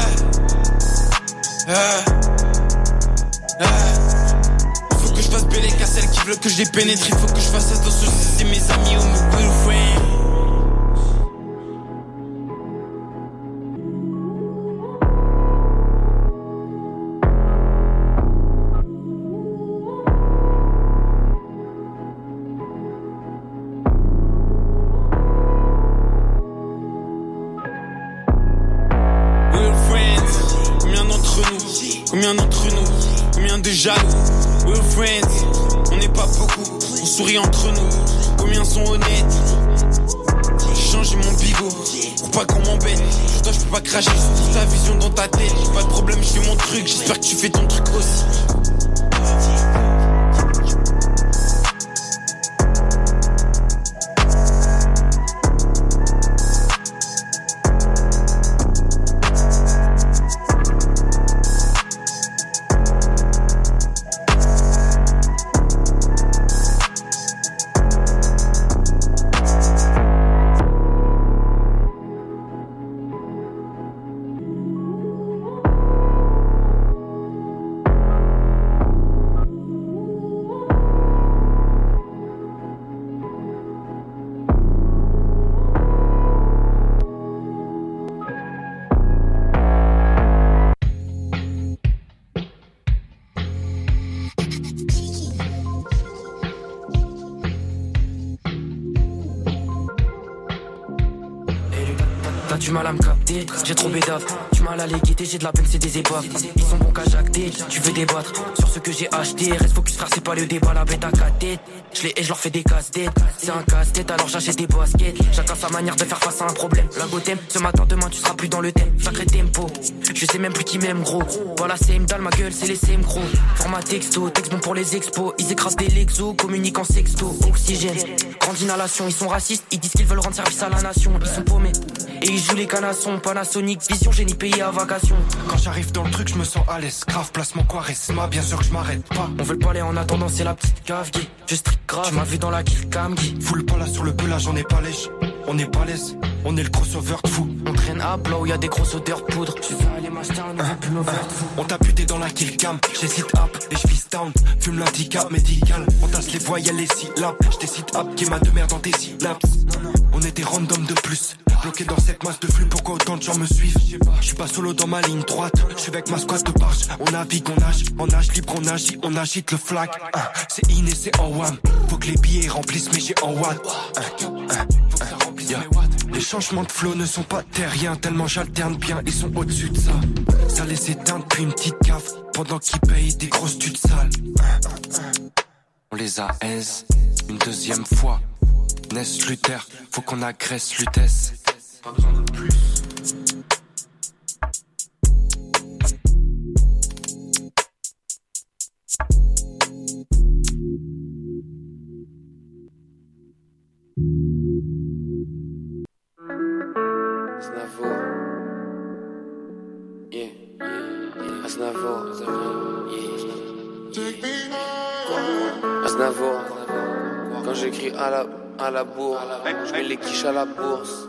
Faut que je fasse belle qu'à celles qui veulent que je les pénètre. Il faut que je fasse attention si c'est mes amis ou mes real friends. Combien d'entre nous, combien de jaloux? We're friends, on n'est pas beaucoup, on sourit entre nous. Combien sont honnêtes? J'ai changé mon bigot pour pas qu'on m'embête. Sur toi je peux pas cracher, c'est pour ta vision dans ta tête. J'ai pas de problème, je fais mon truc, j'espère que tu fais ton truc aussi. t'as du mal à me capter. J'ai trop bédave, du mal à les guetter, j'ai de la peine, c'est des épaves. Ils sont bons qu'à jacter, tu veux débattre sur ce que j'ai acheté. Reste focus frère, c'est pas le débat, la bête à 4 têtes. Je les hais, je leur fais des casse-têtes. C'est un casse-tête, alors j'achète des baskets. Chacun sa manière de faire face à un problème. La gothème, ce matin, demain, tu seras plus dans le thème. Sacré tempo, je sais même plus qui m'aime gros. Voilà, c'est dalle, ma gueule, c'est les CM gros. Format texto, texte bon pour les expos. Ils écrasent des lexos, communiquent en sexto. Oxygène, grande inhalation, ils sont racistes. Ils disent qu'ils veulent rendre service à la nation. Ils sont paumés, et ils jouent les canassons. Panasonic, vision, génie payé à vacation. Quand j'arrive dans le truc, je me sens à l'aise. Grave, placement charisma, bien sûr que je m'arrête pas. On veut le palais en attendant, c'est la petite cave gay. Je strict grave, tu m'as vu dans la kill cam gay. Full pas là sur le pelage, on est pas lèche. On est balèze, on est le crossover de fou. On traîne à là où y'a des grosses odeurs de poudre. Tu veux aller m'acheter un nouveau pull over de fou. On t'a buté dans la kill cam, j'hésite up et je fist down. Fume l'handicap médical, on tasse les voyelles, les syllabes. J't'hésite up, qui m'a de merde dans tes syllabes. On était random de plus, bloqué dans cette masse de flux. Pourquoi autant de gens me suivent? Je suis pas solo dans ma ligne droite, je suis avec ma squad de barge. On navigue, on nage, en nage libre, on agit, on agite le flag. C'est in et c'est en wham. Faut que les billets remplissent mes G en watt. Les changements de flow ne sont pas terriens, tellement j'alterne bien, ils sont au-dessus de ça. Ça les éteint depuis une petite cave, pendant qu'ils payent des grosses tutes sales. On les a aise, une deuxième fois. Ness Luther, faut qu'on agresse Lutèce. Pas besoin de plus. Aznavour, quand j'écris à la bourre, je mets les quiches à la bourse.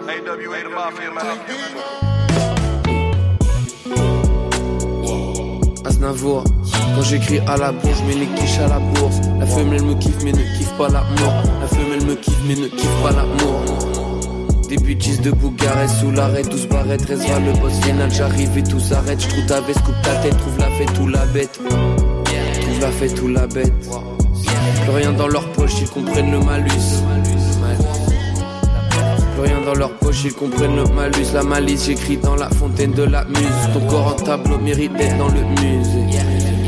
Aznavour, quand j'écris à la bourse, je mets les quiches à la bourse. La femelle me kiffe mais ne kiffe pas l'amour. La femelle me kiffe mais ne kiffe pas l'amour. Des bêtises de Bougarès sous l'arrêt, 12 barrettes, reste vers le boss final, j'arrive et tout s'arrête. J'trouve ta veste, coupe ta tête, trouve la fête ou la bête. Trouve la fête ou la bête. Plus rien dans leur poche, ils comprennent le malus. Plus rien dans leur poche, ils comprennent le malus. La malice, j'écris dans la fontaine de la muse. Ton corps en tableau mérite d'être dans le musée.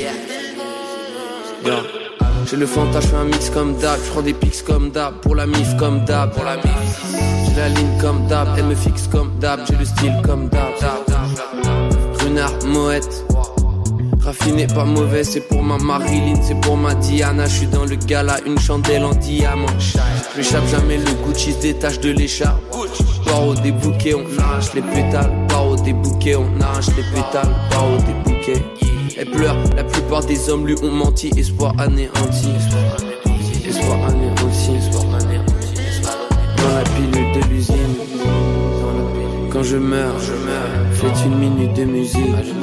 Yeah. J'ai le fantasme, j'fais un mix comme d'hab. J'prends des pics comme d'hab, pour la mif comme d'hab. J'ai la ligne comme d'hab, elle me fixe comme d'hab. J'ai le style comme d'hab. Renard, Moët. Raffiné, pas mauvais, c'est pour ma Marilyn, c'est pour ma Diana. J'suis dans le gala, une chandelle en diamant. J'échappe jamais, le Gucci se détache de l'écharpe. Paro des bouquets, on arrache les pétales. Paro des bouquets, on arrache les pétales. Paro des bouquets. Elle pleure, la plupart des hommes lui ont menti. Espoir anéanti. Espoir anéanti. Dans la pilule de l'usine. Quand je meurs, faites une minute de musique.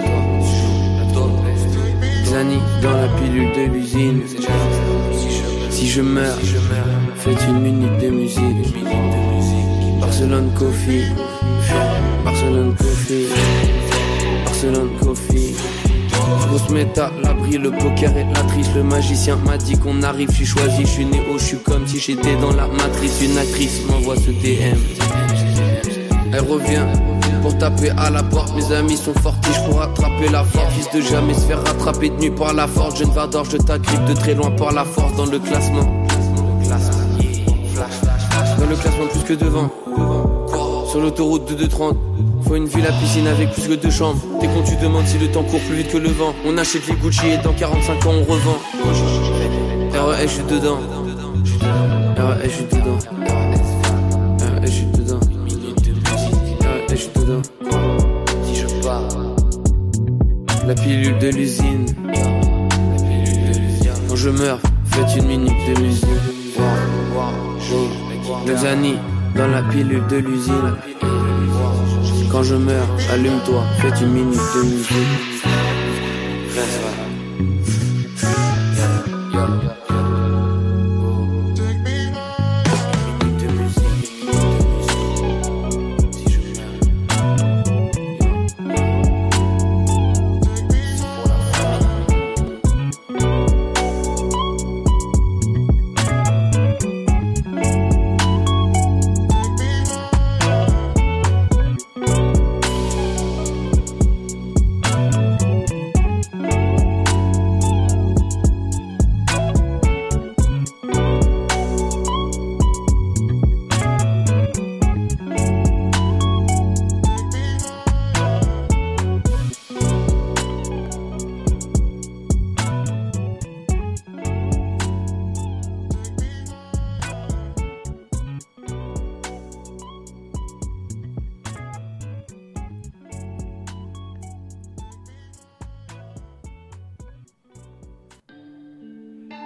Zani dans la pilule de l'usine. Si je meurs, faites une minute de musique. Barcelone Coffee. Barcelone Coffee. Barcelone Coffee. Grosse méta, l'abri, le poker et la triche. Le magicien m'a dit qu'on arrive, j'suis choisi, j'suis néo, j'suis comme si j'étais dans la matrice. Une actrice m'envoie ce DM. Elle revient pour taper à la porte, mes amis sont fortiches pour attraper la force. Fils de jamais se faire rattraper de nuit par la force. Jeune Vador, je t'agrippe de très loin par la force. Dans le classement, dans le classement plus que devant. Sur l'autoroute de 230, faut une ville à piscine avec plus que 2 chambres. T'es con, tu demandes si le temps court plus vite que le vent. On achète les Gucci et dans 45 ans on revend. RES, je suis dedans. RES, je suis dedans. RES, je suis dedans. Je suis dedans. Si je pars, la pilule de l'usine. Quand je meurs, faites une minute de musique. Les années dans la pilule de l'usine. Quand je meurs, allume-toi, faites une minute de musique.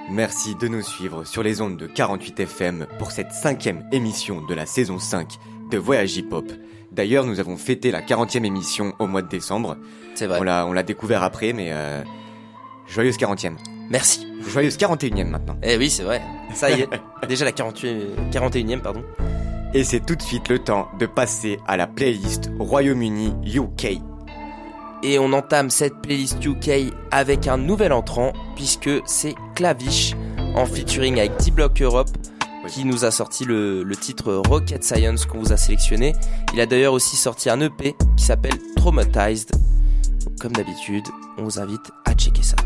Merci de nous suivre sur les ondes de 48 FM pour cette 5e émission de la saison 5 de Voyage Hip Hop. D'ailleurs, nous avons fêté la 40e émission au mois de décembre. C'est vrai. On l'a découvert après, mais joyeuse 40e. Merci. Joyeuse 41e maintenant. Eh oui, c'est vrai. Ça y est. Déjà la 41e, pardon. Et c'est tout de suite le temps de passer à la playlist Royaume-Uni UK. Et on entame cette playlist UK avec un nouvel entrant, puisque c'est Clavish, en featuring avec D-Block Europe, qui nous a sorti le titre Rocket Science qu'on vous a sélectionné. Il a d'ailleurs aussi sorti un EP qui s'appelle Traumatized. Donc, comme d'habitude, on vous invite à checker ça.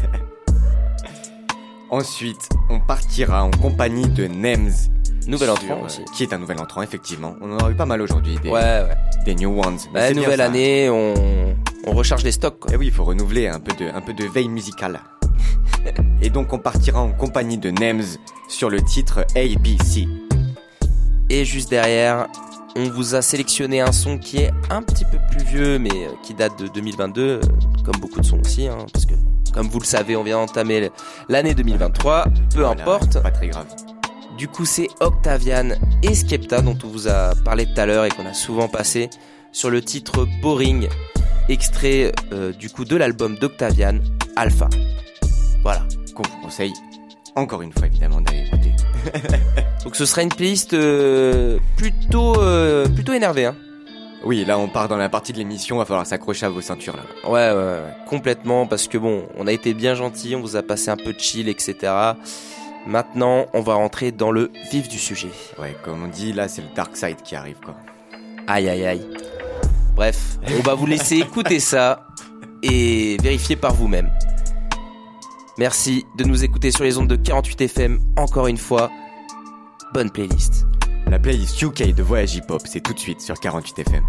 Ensuite, on partira en compagnie de Nems. Nouvel entrant aussi. Qui est un nouvel entrant, effectivement. On en a eu pas mal aujourd'hui. Des new ones. Bah, nouvelle année, on recharge les stocks, quoi. Et oui, il faut renouveler un peu de veille musicale. Et donc, on partira en compagnie de Nems sur le titre ABC. Et juste derrière, on vous a sélectionné un son qui est un petit peu plus vieux, mais qui date de 2022, comme beaucoup de sons aussi, hein, parce que, comme vous le savez, on vient d'entamer l'année 2023. Peu importe. Pas très grave. Du coup, c'est Octavian et Skepta dont on vous a parlé tout à l'heure et qu'on a souvent passé sur le titre Boring, extrait du coup de l'album d'Octavian, Alpha. Voilà. Qu'on vous conseille encore une fois évidemment d'aller écouter. Donc ce sera une playlist plutôt énervée, hein. Oui, là on part dans la partie de l'émission, va falloir s'accrocher à vos ceintures là. Ouais, complètement, parce que bon, on a été bien gentils, on vous a passé un peu de chill, etc. Maintenant, on va rentrer dans le vif du sujet. Ouais, comme on dit, là c'est le dark side qui arrive, quoi. Aïe. Bref, on va vous laisser écouter ça et vérifier par vous-même. Merci de nous écouter sur les ondes de 48 FM, encore une fois. Bonne playlist. La playlist UK de Voyage Hip Hop, c'est tout de suite sur 48 FM.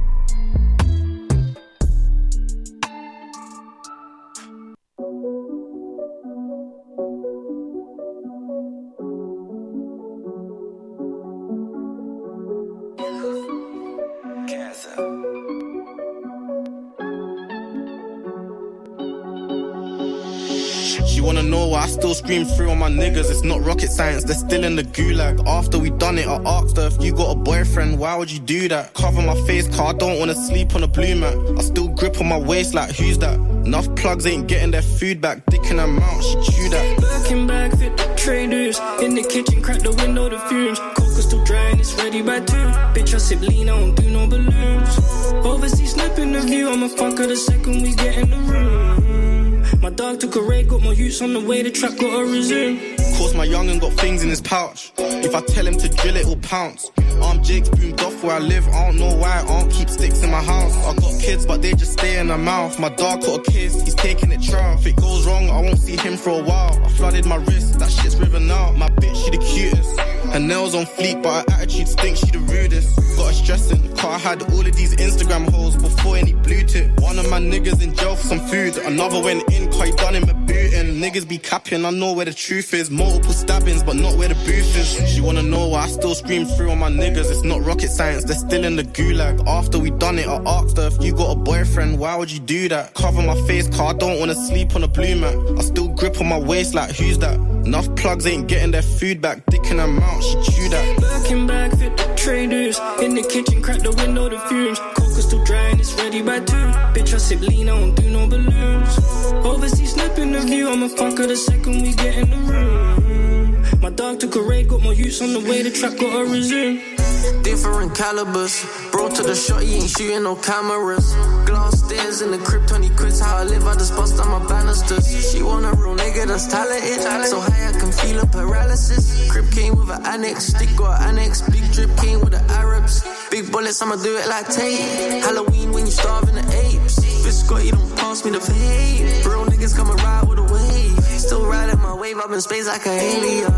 She wanna know why I still scream through on my niggas. It's not rocket science, they're still in the gulag. After we done it, I asked her if you got a boyfriend, why would you do that? Cover my face, car I don't wanna sleep on a blue mat. I still grip on my waist like who's that? Enough plugs ain't getting their food back. Dick in her mouth, she chew that. Birkin bag fit the traders. In the kitchen, crack the window, the fumes. Coke still dry and it's ready by 2. Bitch, I sip lean, I don't do no balloons. Overseas snapping the view, I'ma fuck her the second we get in the room. My dog took a raid, got more use on the way, the trap gotta resume. Course my youngin' got things in his pouch. If I tell him to drill it, he'll pounce. Arm Jake's boomed off where I live, I don't know why I don't keep sticks in my house. I got kids but they just stay in their mouth. My dog caught a kiss, he's taking it trial. If it goes wrong, I won't see him for a while. I flooded my wrist, that shit's riven out. My bitch, she the cutest. Her nails on fleek but her attitude stinks, she the rudest. Got her stressing, cause I had all of these Instagram hoes before any blue tip. One of my niggas in jail for some food, another went in cause he done him a booting. Niggas be capping, I know where the truth is. Multiple stabbings but not where the booth is. She wanna know why I still scream through on my niggas. It's not rocket science, they're still in the gulag. After we done it, I asked her if you got a boyfriend, why would you do that? Cover my face cause I don't wanna sleep on a blue mat. I still grip on my waist like who's that? Enough plugs ain't getting their food back. Dick in her mouth, she chew that. Birkin bag fit the traders. In the kitchen, crack the window, the fumes. Coke still dry and it's ready by 2. Bitch, I sip lean, I don't do no balloons. Overseas snapping the view, I'ma fuck her the second we get in the room. My dog took a raid, got more use on the way, the trap gotta resume. Different calibers. Bro to the shot, he ain't shooting no cameras. Glass stairs in the crib, 20 quids. How I live, I just bust on my banisters. She want a real nigga that's talented. So high I can feel a paralysis. Crib came with an annex, stick got an annex. Big drip came with the Arabs. Big bullets, I'ma do it like Tate. Halloween when you starving the apes. Bitch Scotty, don't pass me the vape. Real niggas come and ride with a wave. Still riding my wave up in space like an alien.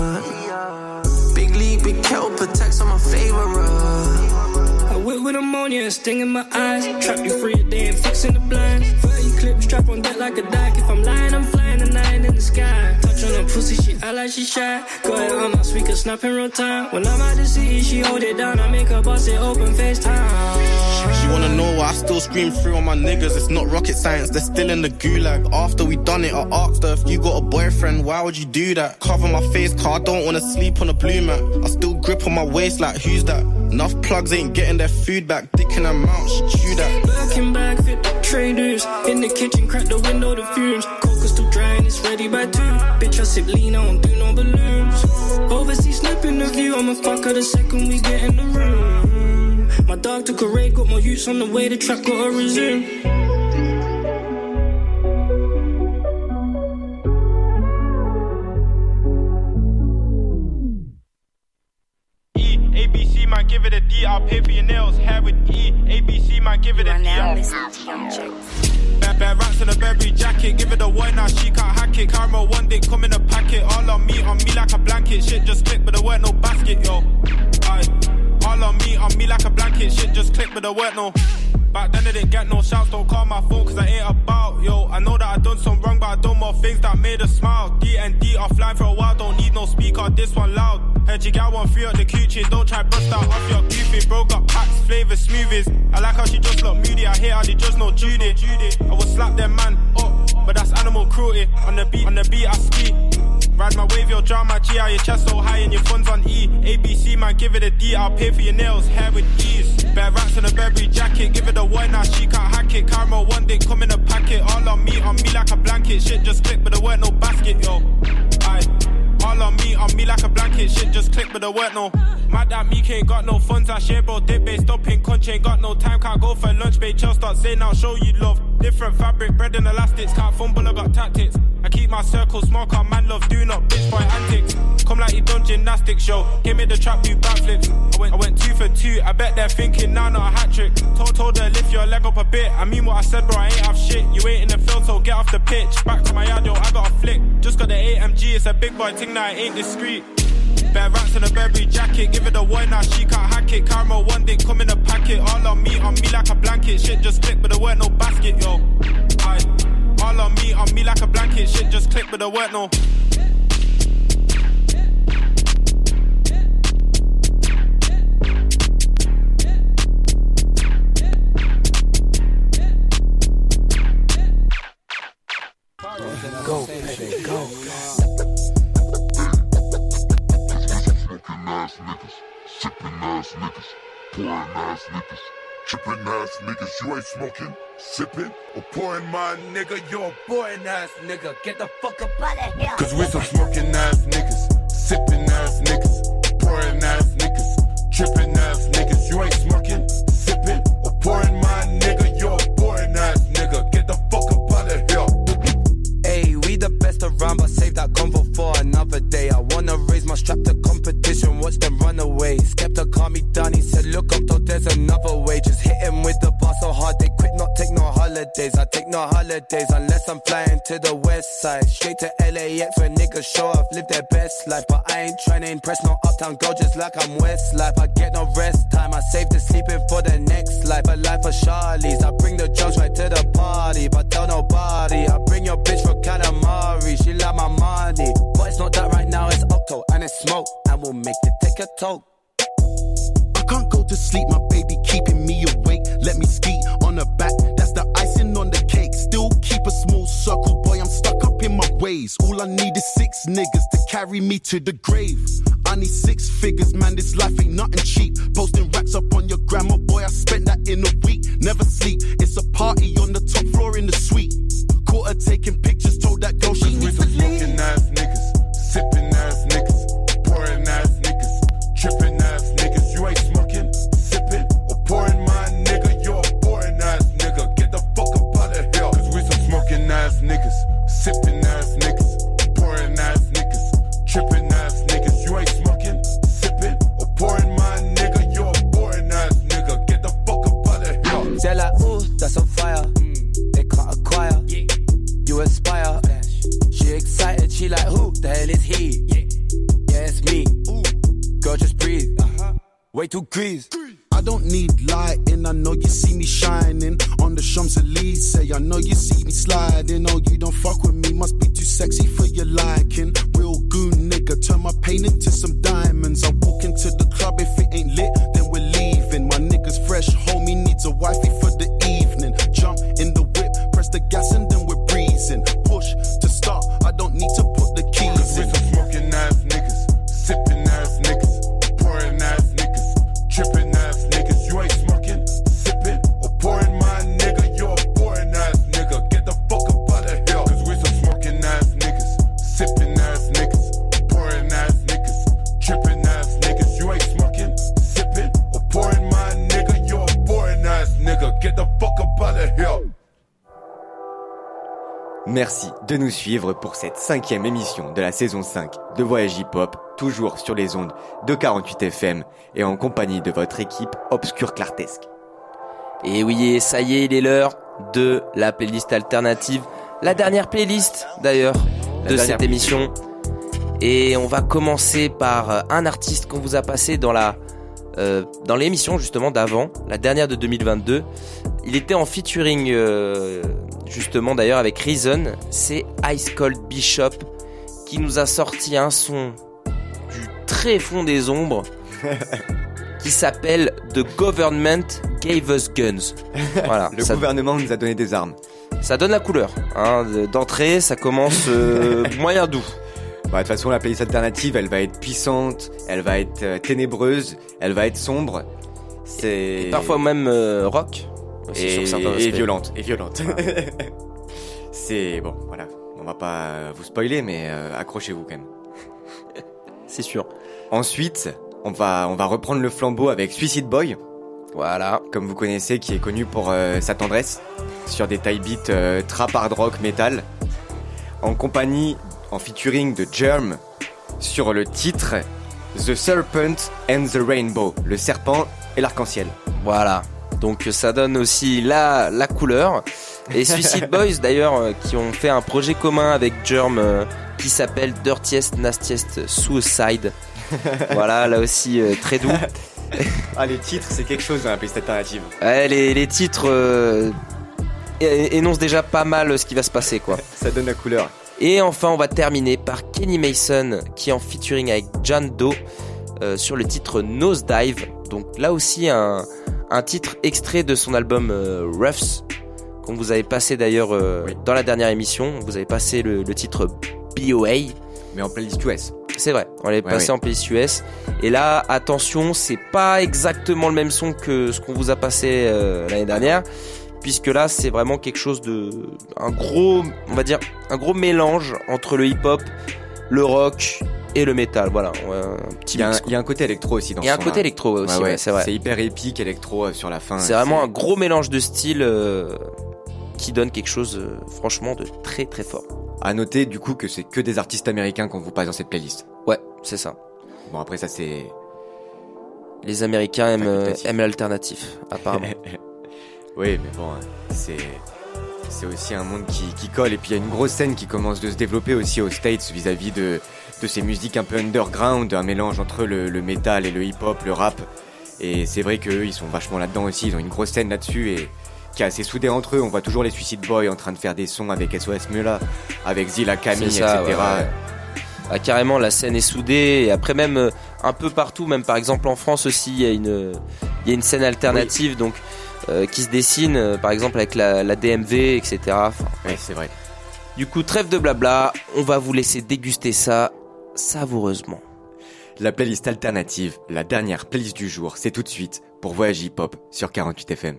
Big league, big kettle, protects on my favorite. I whip with ammonia and sting in my eyes. Trap you free a day and fixing the blinds. 30 clips, strap on deck like a dyke. If I'm lying, I'm flying a nine in the sky. Touch on her pussy, she act like she shy. Got it on my speaker, snap in real time. When I'm out the city, she hold it down. I make her bust it open, FaceTime. She wanna know why I still scream through on my niggas. It's not rocket science, they're still in the gulag. After we done it, I asked her, if you got a boyfriend, why would you do that? Cover my face, car, I don't wanna sleep on a blue mat. I still grip on my waist like, who's that? Enough plugs ain't getting their food back. Dick in her mouth, she chew that. Birkin bag fit the traders. In the kitchen, crack the window, the fumes. Coke still dry and it's ready by 2. Bitch, I sip lean, I don't do no balloons. Overseas snapping the view, I'ma fuck her the second we get in the room. My dog took a raid, got more use on the way, the track gotta resume. ABC, man, give it a D. I'll pay for your nails, hair with E. ABC, man, give it a D. Bad rats in a Burberry jacket. Give it a one, now she can't hack it. Caramel one dick, come in a packet. All on me like a blanket. Shit just click, but there weren't no basket, yo. Aye. All on me like a blanket. Shit just click, but there weren't no. Back then I didn't get no shouts, don't call my phone cause I ain't about, yo. I know that I done some wrong, but I done more things that made her smile. D&D offline for a while, don't need no speaker, this one loud. Heard you got one free at the coochie, don't try bust that off your goofy. Bro got packs, flavors, smoothies. I like how she just look moody, I hate how they just know Judy. I would slap them man up, but that's animal cruelty. On the beat I ski. Ride my wave, your drama, G, how your chest so high and your funds on E. ABC, man, give it a D, I'll pay for your nails, hair with ease. Bare rats in a Burberry jacket, give it a one, now she can't hack it. Caramel one dick, come in a packet. All on me like a blanket. Shit just click, but there weren't no basket, yo. Aye. All on me like a blanket. Shit just click, but there weren't no. Mad that Meek ain't got no funds, I share, bro. Dip base, stopping conch, ain't got no time. Can't go for lunch, babe. Chill, start saying I'll show you love. Different fabric, bread and elastics. Can't fumble, I got tactics. I keep my circle small, car man love, do not bitch boy antics. Come like you done gymnastics, yo. Give me the trap, do backflips. I went 2 for 2, I bet they're thinking now not a hat trick. Told her lift your leg up a bit. I mean what I said, bro, I ain't have shit. You ain't in the field, so get off the pitch. Back to my yard, yo, I got a flick. Just got the AMG, it's a big boy thing that ain't discreet. Bare rats in a Burberry jacket, give it a one, now she can't hack it. Caramel one dick, come in a packet. All on me like a blanket. Shit just click, but there weren't no basket, yo. Aye. All on me like a blanket. Shit just click, but there weren't no. Go, baby, go. Ass niggas, sippin' ass niggas, pouring ass niggas, trippin' ass niggas. You ain't smoking, sippin', or pouring, my nigga. You're a boring ass nigga. Get the fuck up out of here. Cause we some smoking ass niggas, sippin' ass niggas, pouring ass niggas, trippin' ass niggas. You ain't smoking, sippin', or pouring, my nigga. You're a boring ass nigga. Get the fuck up out of here. Hey, we the best around, but save that convo for another day. I wanna raise my strap to competition, watch them run away. Skepta called me down, he said look up though, there's another way. Just hit him with the bar so hard they quit, not take no holidays. I take no holidays unless I'm flying to the west side. Straight to LAX where niggas show off, live their best life. But I ain't trying to impress no uptown girl just like I'm Westlife. I get no rest time, I save the sleeping for the next life. A life of Charlie's, I bring the drugs right to the party, but tell nobody. I bring your bitch for calamari, she like my money. But it's not that right now, it's Octo and it's smoke, and we'll make it take a toke. I can't go to sleep, my baby keeping me awake. Let me ski on her back, that's the icing on the cake. Still keep a small circle, boy, I'm stuck up in my ways. All I need is 6 niggas to carry me to the grave. I need 6 figures, man, this life ain't nothing cheap. Posting racks up on your grandma, boy, I spent that in a week. Never sleep, it's a party on the top floor in the suite. Caught her taking pictures, told that girl she needs to leave. Smoking ass niggas, sipping ass niggas, pouring ass niggas, tripping ass niggas. You ain't smoking, sipping, or pouring, my nigga. You're a boring ass nigga. Get the fuck up out of here. Cause we some smoking ass niggas, sipping ass niggas, pouring ass niggas, tripping ass niggas. You ain't smoking, sipping, or pouring, my nigga. You're a boring ass nigga. Get the fuck up out of here. They're like, ooh, that's on fire. They can't acquire. You aspire. She excited, she like, who the hell is he? Yeah, it's me. Girl, just breathe. Way too grease. I don't need lighting, I know you see me shining on the Champs-Élysées. I know you see me sliding. Oh, you don't fuck with me, must be too sexy for your liking. Real goon nigga, turn my pain into some diamonds. I walk into the club, if it ain't lit, then we're leaving. My nigga's fresh, homie needs a wifey for the Merci de nous suivre pour cette 5e émission de la saison 5 de Voyage Hip Hop, toujours sur les ondes de 48 FM et en compagnie de votre équipe Obscure Clartesque. Et oui, ça y est, il est l'heure de la playlist alternative, la dernière playlist d'ailleurs de cette émission. Et on va commencer par un artiste qu'on vous a passé dans l'émission justement d'avant, la dernière de 2022. Il était en featuring justement d'ailleurs avec Reason. C'est Ice Cold Bishop qui nous a sorti un son du très fond des ombres qui s'appelle The Government Gave Us Guns. Voilà, le gouvernement nous a donné des armes. Ça donne la couleur, hein. D'entrée, ça commence moyen doux. Bah, de toute façon, la playlist alternative, elle va être puissante, elle va être ténébreuse, elle va être sombre. Et parfois même rock. Aussi, sur certains aspects. Et violente. Voilà. C'est bon, voilà. On va pas vous spoiler, mais accrochez-vous quand même. C'est sûr. Ensuite, on va reprendre le flambeau avec Suicide Boy. Voilà. Comme vous connaissez, qui est connu pour sa tendresse sur des taille beats trap hard rock metal. En featuring de Germ sur le titre The Serpent and the Rainbow, le serpent et l'arc-en-ciel. Voilà. Donc ça donne aussi la couleur. Et Suicide Boys d'ailleurs qui ont fait un projet commun avec Germ qui s'appelle Dirtiest Nastiest Suicide. Voilà, là aussi très doux. Ah, les titres, c'est quelque chose dans la playlist alternative. Ouais, les titres énoncent déjà pas mal ce qui va se passer, quoi. Ça donne la couleur. Et enfin, on va terminer par Kenny Mason qui est en featuring avec John Doe sur le titre Nosedive. Donc là aussi un titre extrait de son album Roughs qu'on vous avait passé d'ailleurs dans la dernière émission. Vous avez passé le titre BOA. Mais en playlist US. C'est vrai, on l'avait passé en playlist US. Et là, attention, c'est pas exactement le même son que ce qu'on vous a passé l'année dernière. Puisque là, c'est vraiment quelque chose un gros mélange entre le hip-hop, le rock et le métal. Voilà, il y a un côté électro aussi dans ce son. Il y a un côté électro aussi, c'est vrai. C'est hyper épique, électro sur la fin. C'est vraiment un gros mélange de styles qui donne quelque chose, franchement, de très très fort. À noter du coup que c'est que des artistes américains qu'on vous passe dans cette playlist. Ouais, c'est ça. Bon, après ça c'est... Les Américains aiment l'alternatif, apparemment. Oui, mais bon, c'est aussi un monde qui colle. Et puis il y a une grosse scène qui commence de se développer aussi aux States vis-à-vis de ces musiques un peu underground, un mélange entre le metal et le hip-hop, le rap. Et c'est vrai qu'eux, ils sont vachement là-dedans aussi. Ils ont une grosse scène là-dessus et qui est assez soudée entre eux. On voit toujours les Suicide Boys en train de faire des sons avec SOS Mula, avec Zilla Camille, etc. Ouais. Ah, carrément, la scène est soudée. Et après, même un peu partout, même par exemple en France aussi, il y a une scène alternative. Oui. Donc qui se dessine par exemple avec la DMV, etc. Enfin, oui, c'est vrai. Du coup, trêve de blabla, on va vous laisser déguster ça savoureusement. La playlist alternative, la dernière playlist du jour, c'est tout de suite pour Voyage Hip Hop sur 48 FM.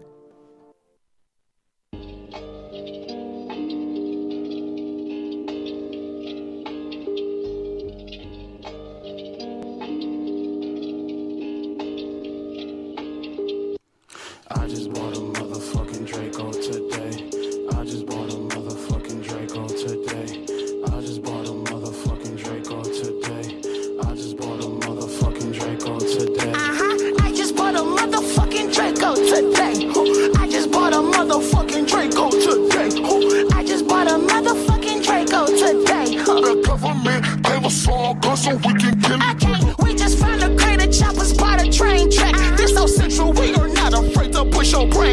I just bought a motherfucking Draco today. I just bought a motherfucking Draco today. I just bought a motherfucking Draco today. I just bought a motherfucking Draco today. I just bought a motherfucking Draco today. I just bought a motherfucking Draco today. I just bought a motherfucking Draco today. The government gave us all guns so we can kill each other. We just found a crate of choppers by the train track. This so central, we are not afraid to push your brain.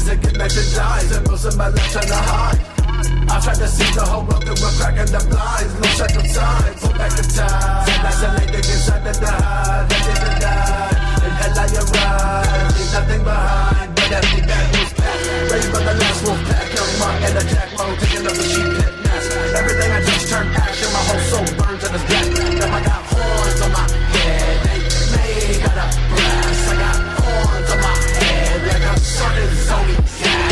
the connection dies, and most of my life trying to hide. I tried to see the whole world through a crack in the blinds. No second time, pull back the time. Isolated inside the die, legend to die. In hell I arrive, leave nothing behind. But every bad was packed, raised by the last wolf pack. Young Mark and a Jack Mo, taking up the sheep pit nest. Everything I touch turned ash, and my whole soul burns in this black. Now I got horns on my head, they made out of brass. I got horns on my head, like a son of Zodiac.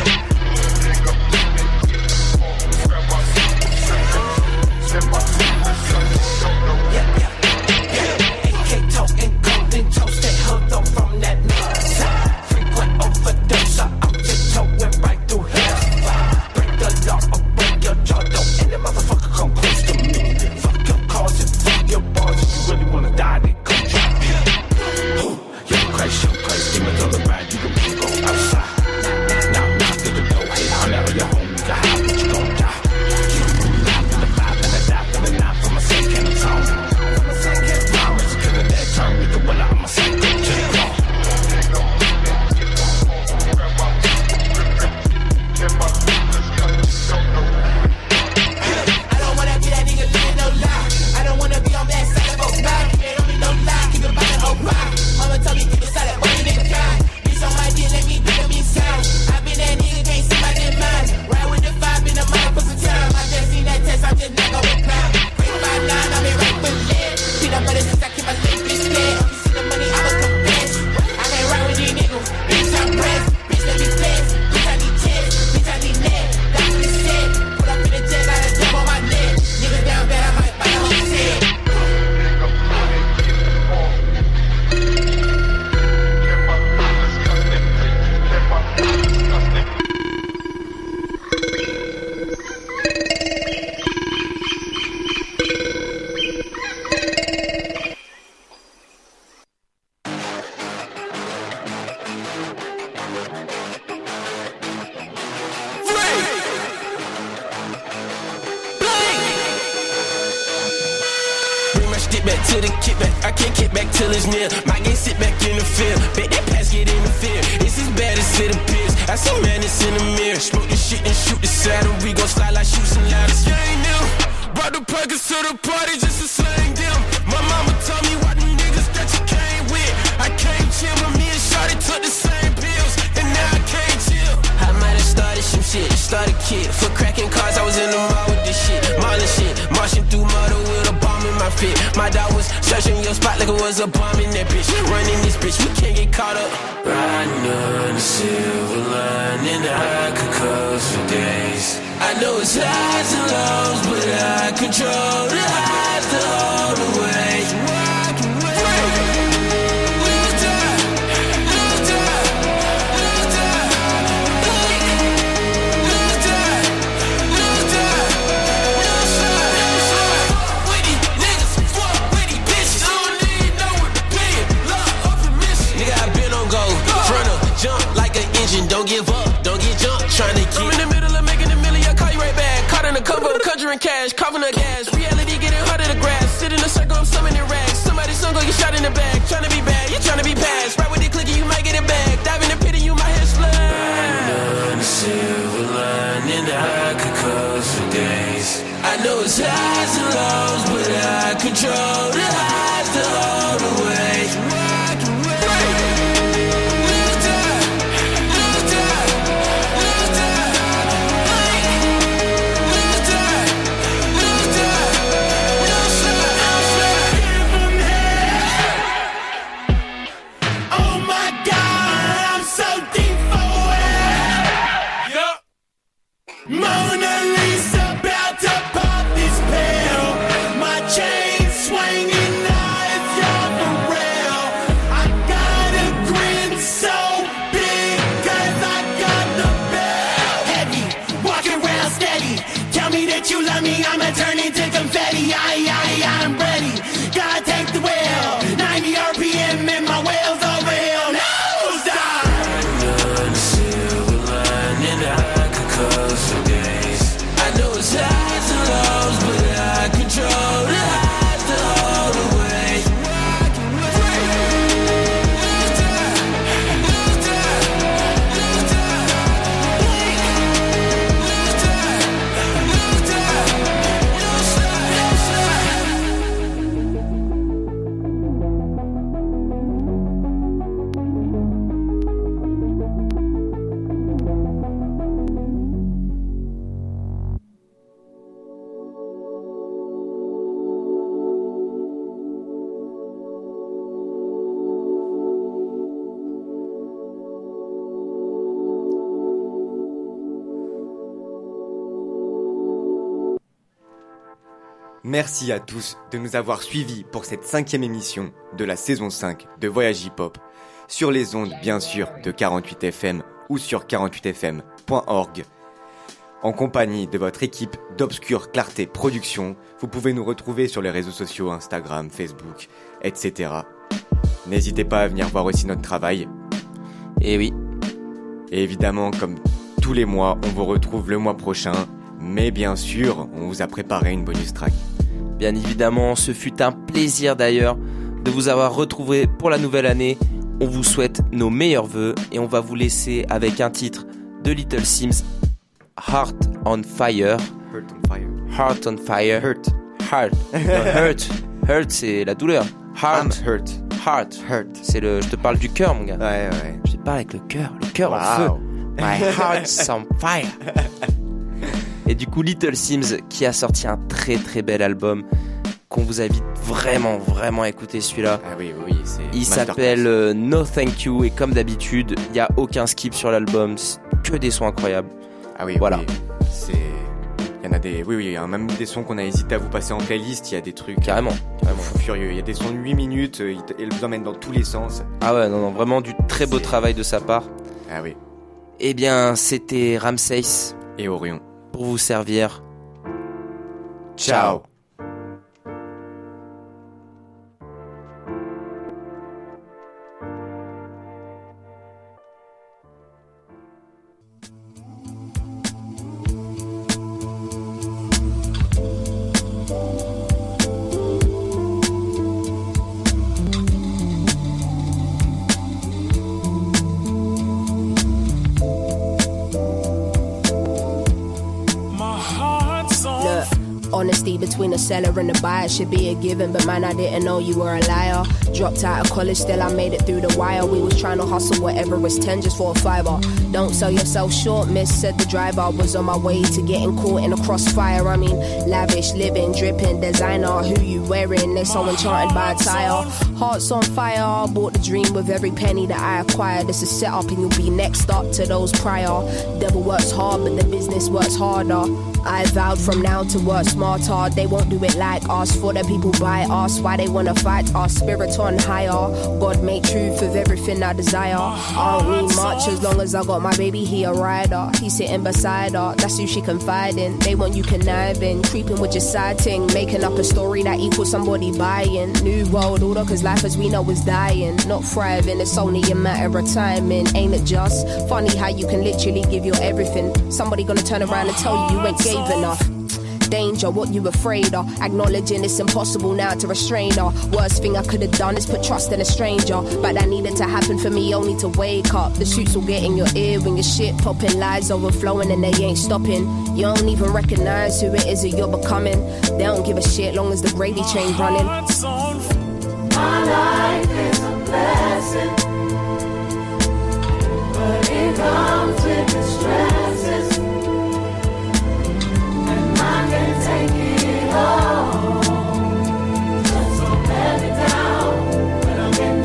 Don't give up, don't get jumped, trying to keep. I'm in the middle of making a million, I call you right back. Caught in the cover, conjuring cash, coughing the gas. Reality getting harder to grasp. Sit in a circle, I'm summoning rags. Somebody's son gon' get shot in the back. Trying to be bad, you trying to be past. Right with the clicker, you might get it back. Dive in the pit and you might hit splat. I know the silver lining, I could close for days. I know it's highs and lows, but I control the highs the whole way. Mona Lisa about to pop this pill. My chain swing. Merci à tous de nous avoir suivis pour cette 5e émission de la saison 5 de Voyage Hip Hop. Sur les ondes, bien sûr, de 48FM ou sur 48fm.org. En compagnie de votre équipe d'Obscure Clarté Productions, vous pouvez nous retrouver sur les réseaux sociaux, Instagram, Facebook, etc. N'hésitez pas à venir voir aussi notre travail. Et oui. Et évidemment, comme tous les mois, on vous retrouve le mois prochain. Mais bien sûr, on vous a préparé une bonus track. Bien évidemment, ce fut un plaisir d'ailleurs de vous avoir retrouvé pour la nouvelle année. On vous souhaite nos meilleurs vœux et on va vous laisser avec un titre de Little Sims, Heart on Fire. Heart on Fire. Heart on Fire. Hurt. Heart. No, hurt. Hurt, c'est la douleur. Heart. I'm hurt. Heart. Hurt. C'est le. Je te parle du cœur, mon gars. Ouais. Je te parle avec le cœur en feu. My heart's on fire. Et du coup, Little Sims qui a sorti un très très bel album qu'on vous invite vraiment à écouter celui-là. Ah oui, c'est il s'appelle No Thank You et comme d'habitude, il n'y a aucun skip sur l'album, que des sons incroyables. Ah oui, voilà. Oui. Il y en a des, il y a même des sons qu'on a hésité à vous passer en playlist. Il y a des trucs carrément fou furieux. Il y a des sons de 8 minutes, ils vous emmènent dans tous les sens. Ah ouais, non, vraiment du très beau travail de sa part. Ah oui. Eh bien, c'était Ramsès et Orion pour vous servir. Ciao. Honesty between the seller and the buyer should be a given, but man, I didn't know you were a liar. Dropped out of college, still I made it through the wire. We was trying to hustle whatever was 10 just for a fiver. Don't sell yourself short, miss, said the driver. Was on my way to getting caught in a crossfire. I mean, lavish, living, dripping, designer. Who you wearing? They're so enchanted by attire. Hearts on fire, bought the dream with every penny that I acquired. This is set up and you'll be next up to those prior. Devil works hard, but the business works harder. I vowed from now to work smarter. They won't do it like us. For the people by us, why they wanna fight us? Spirit on higher. God made truth of everything I desire. I don't need much as long as I got my baby, he a rider. He's sitting beside her, that's who she confide in. They want you conniving, creeping with your side ting, making up a story that equals somebody buying. New world order, cause life as we know is dying, not thriving. It's only a matter of timing. Ain't it just funny how you can literally give your everything? Somebody gonna turn around and tell you ain't gave enough. Danger, what you afraid of? Acknowledging it's impossible now to restrain her. Worst thing I could have done is put trust in a stranger, but that needed to happen for me only to wake up. The shoots will get in your ear when your shit popping, lies overflowing and they ain't stopping. You don't even recognize who it is that you're becoming. They don't give a shit long as the gravy train's running. My life is a blessing, but it comes with its stresses. I can't take it all. Just so let me down when I'm in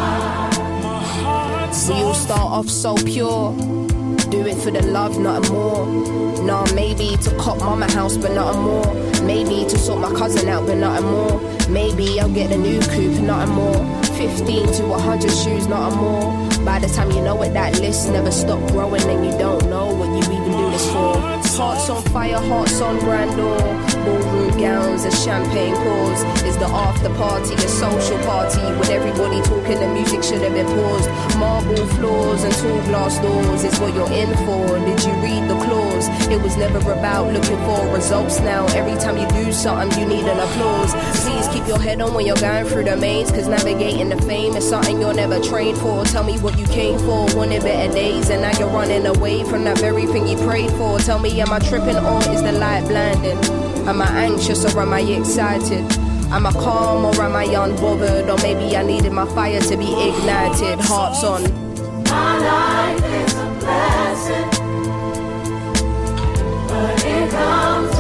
the fire. We all start off so pure. Do it for the love, nothing more. Nah, maybe to cop mama house, but nothing more. Maybe to sort my cousin out, but nothing more. Maybe I'll get a new coupe, nothing more. 15 to 100 shoes, nothing more. By the time you know it, that list never stop growing, and you don't know what you even do this for. Hearts on fire, hearts on grandeur. Ballroom gowns and champagne pours. Is the after party a social party? With everybody talking, the music should have been paused. Marble floors and tall glass doors is what you're in for. Did you read the clause? It was never about looking for results now. Every time you do something, you need an applause. Please keep your head on when you're going through the maze, cause navigating the fame is something you're never trained for. Tell me what you came for, wanted better days, and now you're running away from that very thing you prayed for. Tell me, am I tripping or is the light blinding? Am I anxious or am I excited? Am I calm or am I unbothered? Or maybe I needed my fire to be ignited. Hearts on. My life is a blessing, but it comes